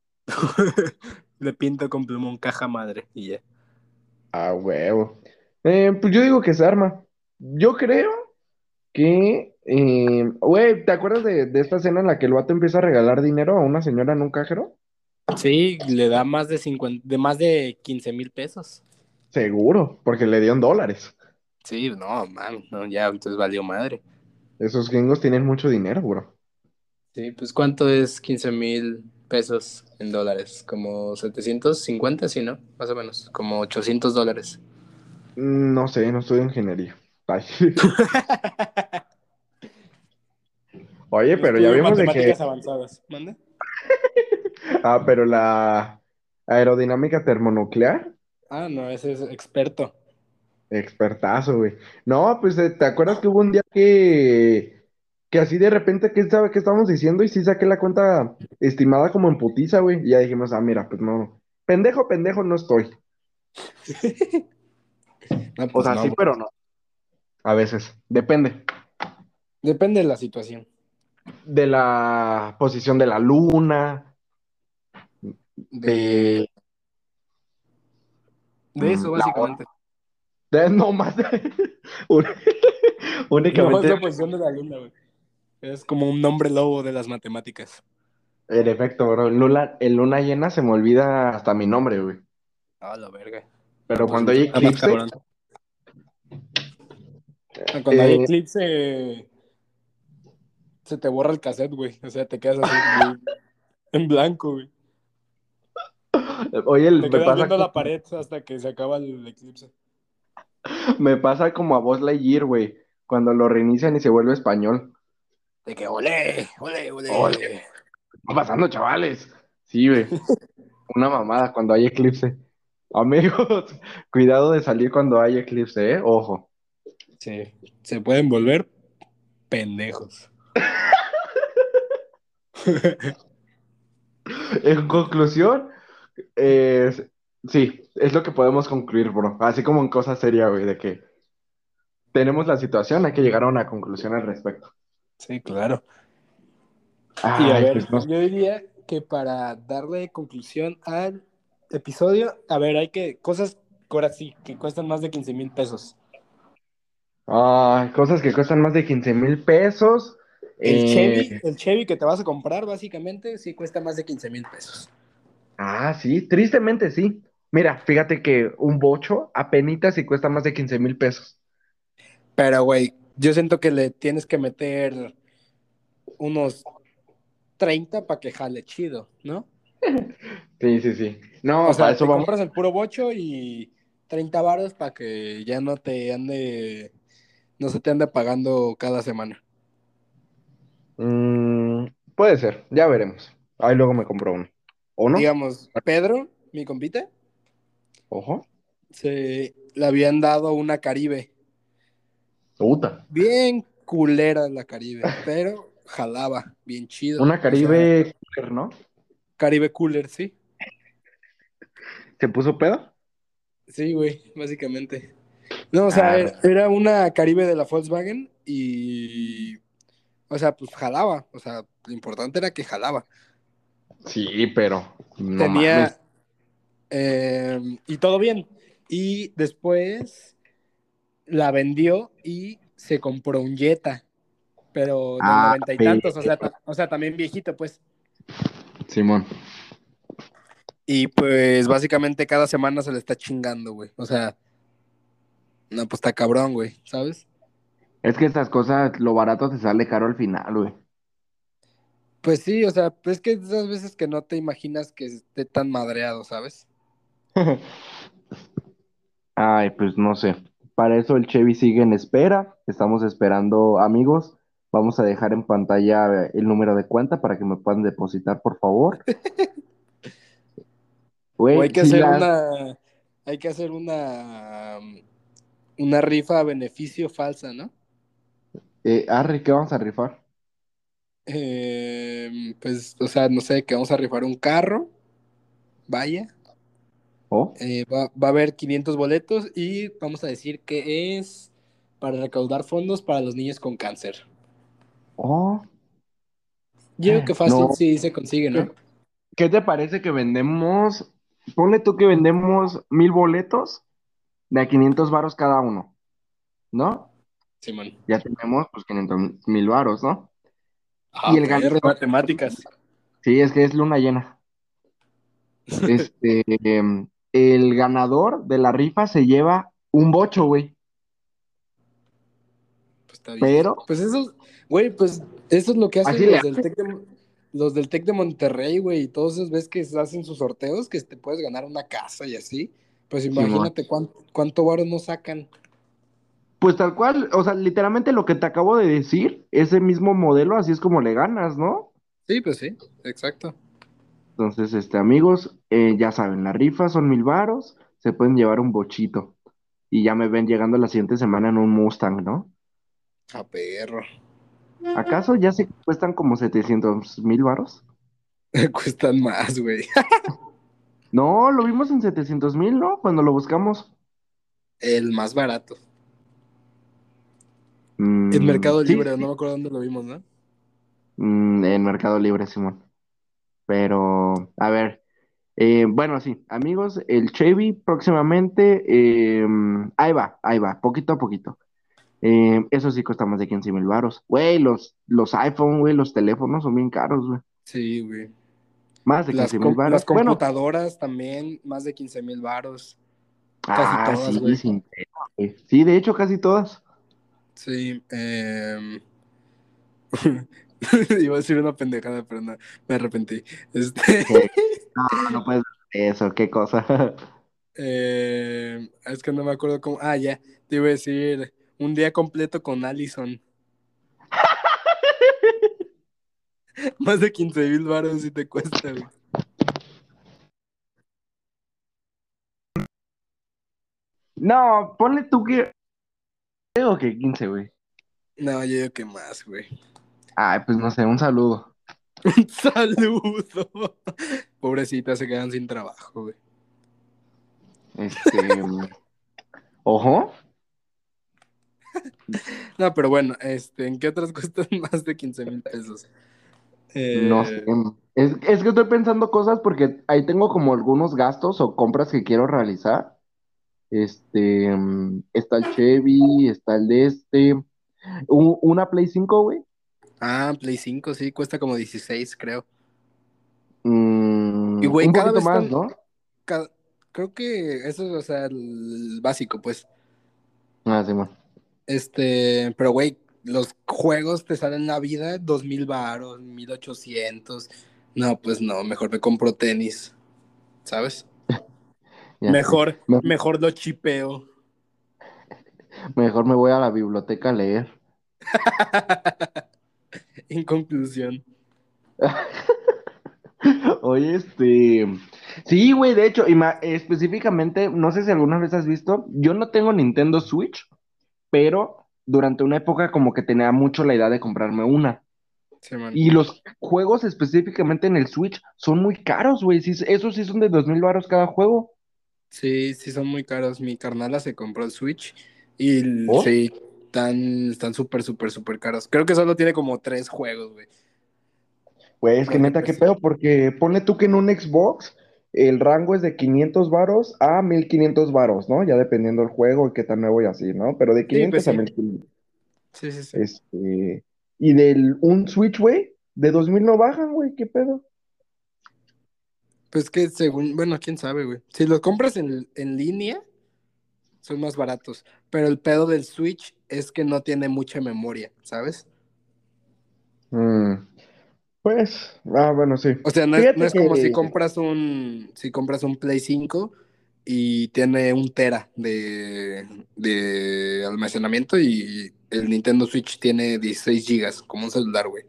Le pinto con plumón caja madre y ya. Ah, huevo. Pues yo digo que se arma. Yo creo que, güey, ¿te acuerdas de esta escena en la que el vato empieza a regalar dinero a una señora en un cajero? Sí, le da más de 50, de más de 15,000 pesos. Seguro, porque le dieron dólares. Sí, no, man, no, ya, entonces valió madre. Esos gringos tienen mucho dinero, bro. Sí, pues ¿cuánto es 15,000 pesos en dólares? Como 750, sí, ¿no? Más o menos, como $800. No sé, no estudio ingeniería. Ay. Oye, Yo pero ya estudio vimos de que, matemáticas avanzadas. ¿Mande? pero la aerodinámica termonuclear, Ah, no, ese es experto. expertazo, güey. No, pues, ¿te acuerdas que hubo un día que así de repente, ¿qué sabe qué estábamos diciendo? Y sí saqué la cuenta estimada como en putiza, güey. Y ya dijimos, ah, mira, pues no, pendejo, pendejo no estoy. No, O pues sea, no, sí, bro. pero no. A veces, depende Depende de la situación. de la posición de la luna, De, de de eso, la hora. básicamente. No más, No es únicamente la posición de la luna, güey. Es como un nombre lobo de las matemáticas. en efecto, bro. En luna llena se me olvida hasta mi nombre, güey. Ah, la verga. No, Pero pues cuando hay está más eclipse, cabrón. Ah, cuando hay eh, eclipse, se te borra el cassette, güey. O sea, te quedas así en blanco, güey. oye, Te quedas viendo la pared hasta que se acaba el eclipse. me pasa como a Buzz Lightyear, güey, cuando lo reinician y se vuelve español. De que olé, olé, Oye, olé. ¿qué está pasando, chavales? Sí, güey, una mamada cuando hay eclipse. Amigos, cuidado de salir cuando hay eclipse, ¿eh? Ojo. Sí, se pueden volver pendejos. En conclusión, sí, es lo que podemos concluir, bro. Así como en cosa seria, güey, de que tenemos la situación, hay que llegar a una conclusión al respecto. Sí, claro. Y a Ay, ver, pues no. yo diría que para darle conclusión al episodio, a ver, cosas que ahora sí, que cuestan más de 15,000 pesos. Ay, cosas que cuestan más de 15,000 pesos. Eh, El Chevy que te vas a comprar, básicamente, sí cuesta más de 15,000 pesos. sí, tristemente sí. Mira, fíjate que un bocho apenitas y cuesta más de 15,000 pesos. Pero, güey, yo siento que le tienes que meter unos 30 para que jale chido, ¿no? Sí, sí, sí. O No, para sea, eso te vamos. compras el puro bocho y 30 varos para que ya no se te ande pagando cada semana. Mm, puede ser, ya veremos. Ahí luego me compro uno. ¿O no? Digamos, Pedro, mi compita, Ojo. se le habían dado una Caribe. Puta. Bien culera la Caribe, pero jalaba bien chido. Una O sea, Caribe Cooler, ¿no? Caribe Cooler, sí. ¿Se puso pedo? Sí, güey, básicamente. No, o sea, Arre. era una Caribe de la Volkswagen y, o sea, pues jalaba. O sea, lo importante era que jalaba. Sí, pero no mames. Tenía, y todo bien. Y después la vendió y se compró un Jetta, pero del Ah, noventa y tantos, o sea, pero, también viejito, pues. Simón. Y pues básicamente cada semana se le está chingando, güey. O sea, no, pues está cabrón, güey, ¿sabes? Es que estas cosas, lo barato te sale caro al final, güey. Pues sí, o sea, pues es que esas veces que no te imaginas que esté tan madreado, ¿sabes? Ay, pues no sé. Para eso el Chevy sigue en espera. Estamos esperando, amigos. Vamos a dejar en pantalla el número de cuenta para que me puedan depositar, por favor. O hay Güey, que si hacer las... una rifa a beneficio falsa, ¿no? Arre, ¿qué vamos a rifar? Pues, o sea, no sé, que vamos a rifar un carro, vaya. ¿Oh? Va a haber 500 boletos y vamos a decir que es para recaudar fondos para los niños con cáncer. ¿Oh? Yo digo que fácil No. sí se consigue, ¿no? ¿Qué te parece que vendemos? Ponle tú que vendemos 1000 boletos de a 500 varos cada uno, ¿no? Simón. Ya tenemos pues 500,000 varos, ¿no? Ah, Y el perro, ganador, matemáticas. sí, es que es luna llena. El ganador de la rifa se lleva un bocho, güey. Pues está bien. Pero Pues eso, güey, pues eso es lo que hacen así le hace. los del Tec de Monterrey, güey. Y todos esos ves que hacen sus sorteos, que te puedes ganar una casa y así. Pues Simón. imagínate cuánto varo no sacan. Pues tal cual, o sea, literalmente lo que te acabo de decir, ese mismo modelo, así es como le ganas, ¿no? Sí, pues sí, exacto. Entonces, amigos, ya saben, la rifa son 1000 varos, se pueden llevar un bochito. Y ya me ven llegando la siguiente semana en un Mustang, ¿no? A perro. ¿Acaso ya se cuestan como 700,000 varos? Cuestan más, güey. No, lo vimos en 700,000, ¿no? Cuando lo buscamos. El más barato. En Mercado Sí, Libre, no me acuerdo dónde lo vimos, ¿no? en Mercado Libre, Simón. Pero, a ver, bueno, sí, amigos, el Chevy próximamente, ahí va, poquito a poquito. Eso sí cuesta más de 15,000 varos. Güey, los iPhone, güey, los teléfonos son bien caros, güey. Sí, güey. Más de 15,000 Las varos. Bueno, computadoras también, más de 15,000 varos. Casi ah, todas, sí, güey. sin pedo, güey. Sí, de hecho, casi todas. Sí. Iba a decir una pendejada, pero no, me arrepentí. Este, No, no puedes hacer eso, qué cosa. es que no me acuerdo cómo. Ah, ya, te iba a decir un día completo con Allison. Más de 15,000 baros si te cuesta, güey. No, ponle tú que. Creo que 15, güey. No, yo digo que más, güey. Ay, pues no sé, un saludo. Un saludo. Pobrecitas se quedan sin trabajo, güey. Este. Ojo. No, pero bueno, ¿en qué otras cuestan más de 15,000 pesos? No sé. Eh, Es que estoy pensando cosas porque ahí tengo como algunos gastos o compras que quiero realizar. Está el Chevy, está el de una Play 5, güey. Play 5 sí, cuesta como 16 creo. Y, güey, Un cada poquito vez más, están, ¿no? creo que eso es, o sea, el básico, pues. Ah, sí, man. Pero, güey, los juegos te salen la vida 2,000 varos, 1,800. No, pues no, mejor me compro tenis, ¿sabes? Ya sé. Mejor lo chipeo. Mejor me voy a la biblioteca a leer. En conclusión. Oye, sí, güey, de hecho, específicamente, no sé si alguna vez has visto, yo no tengo Nintendo Switch, pero durante una época como que tenía mucho la idea de comprarme una. Sí, man. Y los juegos específicamente en el Switch son muy caros, güey. Sí, esos sí son de 2000 varos cada juego. Sí, sí son muy caros. Mi carnala se compró el Switch y ¿Oh? sí, están súper, súper, súper caros. Creo que solo tiene como tres juegos, güey. Güey, es que Porque neta, qué pues, pedo, porque ponle tú que en un Xbox el rango es de 500 varos a 1500 varos, ¿no? Ya dependiendo del juego y qué tan nuevo y así, ¿no? Pero de sí, pues 500 a sí. 1500. Sí, sí, sí. Y un Switch, güey, de 2000 no bajan, güey, qué pedo. Pues que según, bueno, quién sabe, güey. Si los compras en línea, son más baratos. Pero el pedo del Switch es que no tiene mucha memoria, ¿sabes? Mm, pues, bueno, sí. O sea, no Fíjate es como que, si compras un Play 5 y tiene un tera de almacenamiento y el Nintendo Switch tiene 16 gigas, como un celular, güey.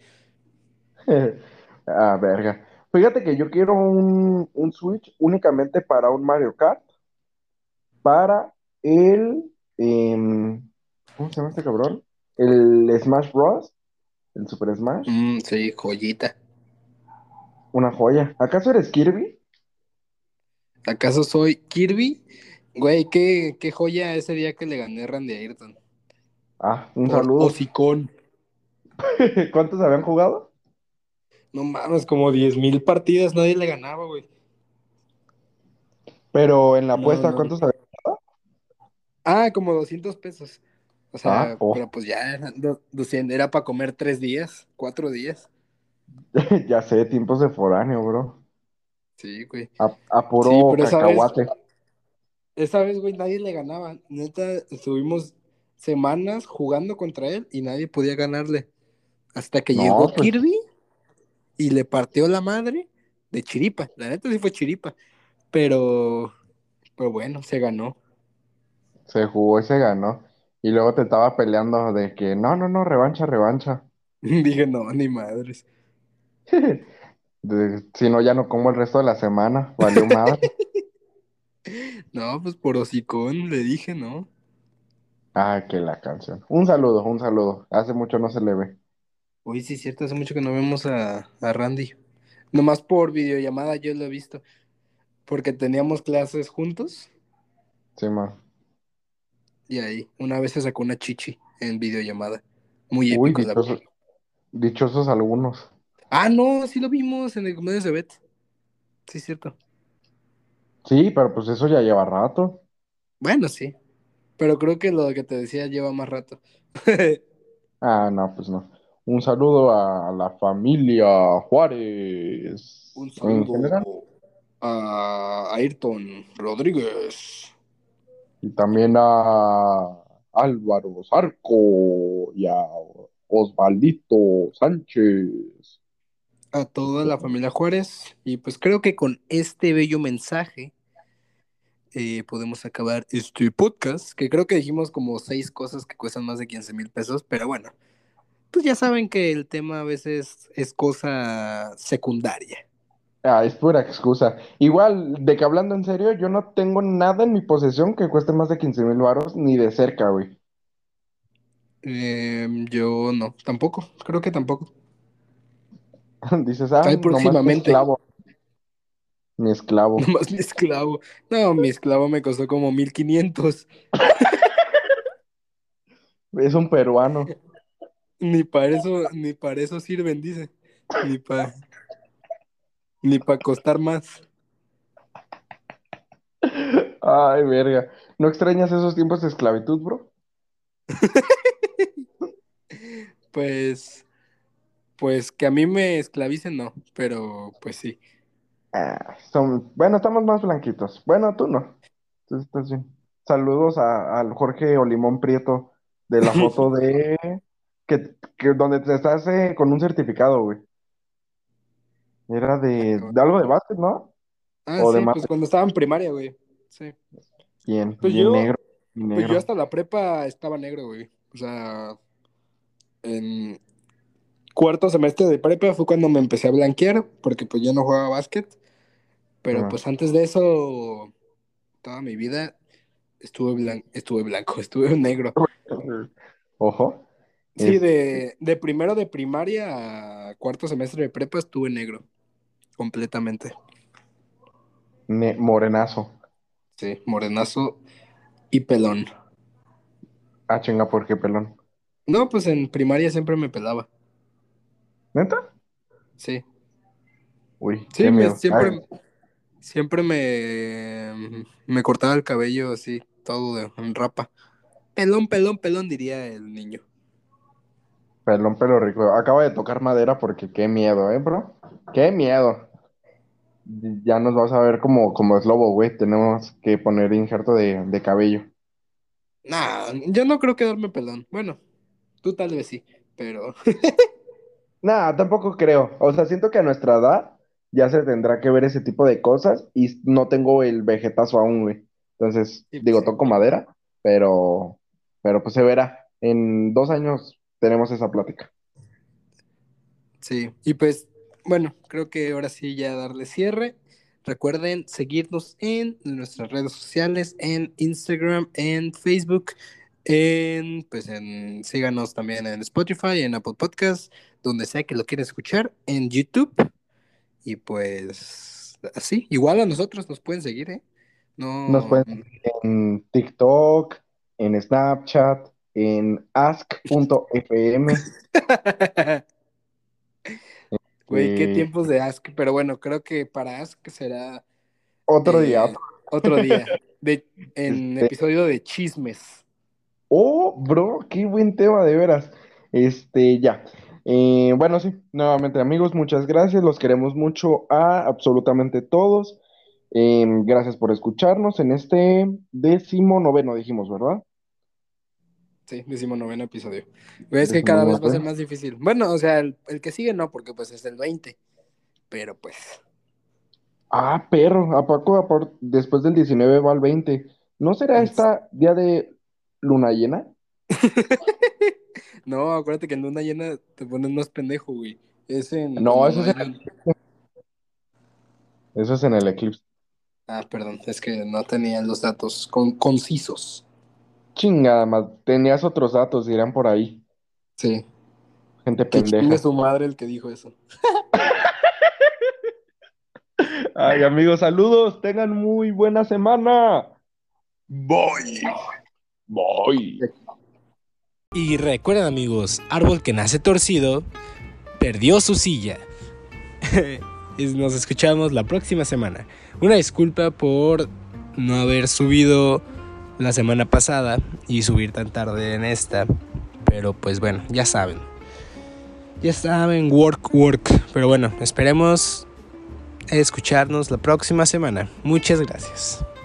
verga. Fíjate que yo quiero un Switch únicamente para un Mario Kart, para el, ¿cómo se llama este cabrón? El Smash Bros. El Super Smash. Sí, joyita. Una joya. ¿Acaso eres Kirby? ¿Acaso soy Kirby? Güey, qué joya ese día que le gané a Randy Ayrton. Un Por saludo. hocicón. ¿Cuántos habían jugado? No mames, como 10,000 partidas, nadie le ganaba, güey. Pero en la No, apuesta, no. ¿cuántos habían jugado? Ah, como 200 pesos. O Ah, sea, oh, pero pues ya eran 200, era para comer 3 días, 4 días. ya sé, tiempos de foráneo, bro. Sí, güey. A Sí, puro pero cacahuate. esa vez, güey, nadie le ganaba. Neta, estuvimos semanas jugando contra él y nadie podía ganarle. Hasta que No, llegó pues Kirby y le partió la madre de chiripa. La neta sí fue chiripa. Pero, pero bueno, se ganó. se jugó y se ganó. Y luego te estaba peleando de que no, no, no, revancha, revancha. Dije, no, ni madres. Si no, ya no como el resto de la semana. Valió madre. No, pues por hocicón le dije, ¿no? Que la canción. Un saludo, un saludo. Hace mucho no se le ve. Uy, sí, es cierto, hace mucho que no vemos a Randy. Nomás por videollamada yo lo he visto. Porque teníamos clases juntos Sí, ma. y ahí una vez se sacó una chichi en videollamada. Muy Uy, épico, la verdad. dichosos algunos. Ah, no, sí lo vimos en el cumpleaños de Beth. Sí, es cierto. Sí, pero pues eso ya lleva rato. Bueno, sí. Pero creo que lo que te decía lleva más rato. No, pues no. Un saludo a la familia Un Juárez. En general. saludo a Ayrton Rodríguez. Y también a Álvaro Zarco y a Osvaldito Sánchez. A toda Este, la familia Juárez. Y pues creo que con este bello mensaje podemos acabar este podcast, que creo que dijimos como 6 cosas que cuestan más de 15,000 pesos, pero bueno, pues ya saben que el tema a veces es cosa secundaria. es pura excusa. Igual, de que hablando en serio, yo no tengo nada en mi posesión que cueste más de 15,000 varos, ni de cerca, güey. Yo no, tampoco, creo que tampoco. Dices, Ahí nomás próximamente, mi esclavo. nomás mi esclavo. No, mi esclavo me costó como 1,500. Es un peruano. Ni para eso sirven, dice. Ni para ni para costar más. Ay, verga. ¿No extrañas esos tiempos de esclavitud, bro? Pues, pues que a mí me esclavicen, no, pero pues sí. Bueno, estamos más blanquitos. Bueno, tú no. Tú estás bien. Saludos al Jorge Olimón Prieto de la foto donde te estás con un certificado, güey. Era de algo de básquet, ¿no? Ah, O de sí, más pues cuando estaba en primaria, güey. Sí. bien, Pues bien yo, negro, bien pues yo negro. hasta la prepa estaba negro, güey. O sea, en cuarto semestre de prepa fue cuando me empecé a blanquear, porque pues yo no jugaba básquet. Sí, Pero ma. pues antes de eso, toda mi vida estuve blanco, estuve negro. Ojo. Sí, Es de primero de primaria a cuarto semestre de prepa estuve negro, completamente. morenazo. Sí, morenazo y pelón. Chinga, ¿por qué pelón? No, pues en primaria siempre me pelaba. ¿Neta? Sí. Uy, qué Sí, miedo. Ay, siempre me cortaba el cabello así, todo en rapa. Pelón, pelón, pelón, diría el niño. pelón pelo rico. Acaba de tocar madera porque qué miedo, bro? Qué miedo. Ya nos vas a ver como es lobo, güey. Tenemos que poner injerto de cabello. Nah, yo no creo quedarme pelón. Bueno, tú tal vez sí, pero Nah, tampoco creo. O sea, siento que a nuestra edad ya se tendrá que ver ese tipo de cosas y no tengo el vegetazo aún, güey. Entonces, sí, pues digo, sí. toco madera, pero pues se verá. En 2 años tenemos esa plática. Sí, y pues, bueno, creo que ahora sí ya darle cierre. Recuerden seguirnos en nuestras redes sociales, en Instagram, en Facebook, síganos también en Spotify, en Apple Podcasts, donde sea que lo quieran escuchar, en YouTube, y pues así, igual a nosotros nos pueden seguir, ¿eh? Nos No. pueden seguir en TikTok, en Snapchat, en ask.fm. Güey, qué eh, tiempos de Ask, pero bueno, creo que para Ask será otro día, eh, otro día, en este, episodio de chismes. oh, bro, qué buen tema, de veras. Ya. Bueno, sí, nuevamente, amigos, muchas gracias. Los queremos mucho a absolutamente todos. Gracias por escucharnos en este 19º, dijimos, ¿verdad? Sí, 19º episodio. Ves que cada vez va a ser 19. más difícil. Bueno, o sea, el que sigue no, porque pues es el 20, pero pues. Ah, perro, ¿a poco después del 19 va al 20? ¿No será en- esta día de luna llena? No, acuérdate que en luna llena te pones más pendejo, güey. Es en No, cuando no hay luna. eso es en el eclipse. Ah, perdón, es que no tenía los datos concisos. Chingada, más, tenías otros datos, dirán por ahí. Sí, Gente que chingue pendeja. su madre el que dijo eso. Ay, amigos, saludos, tengan muy buena semana. Voy. Bye. Y recuerden amigos, árbol que nace torcido, perdió su silla. Y nos escuchamos la próxima semana. Una disculpa por no haber subido la semana pasada y subir tan tarde en esta. Pero pues bueno, ya saben. Ya saben, work. Pero bueno, esperemos escucharnos la próxima semana. Muchas gracias.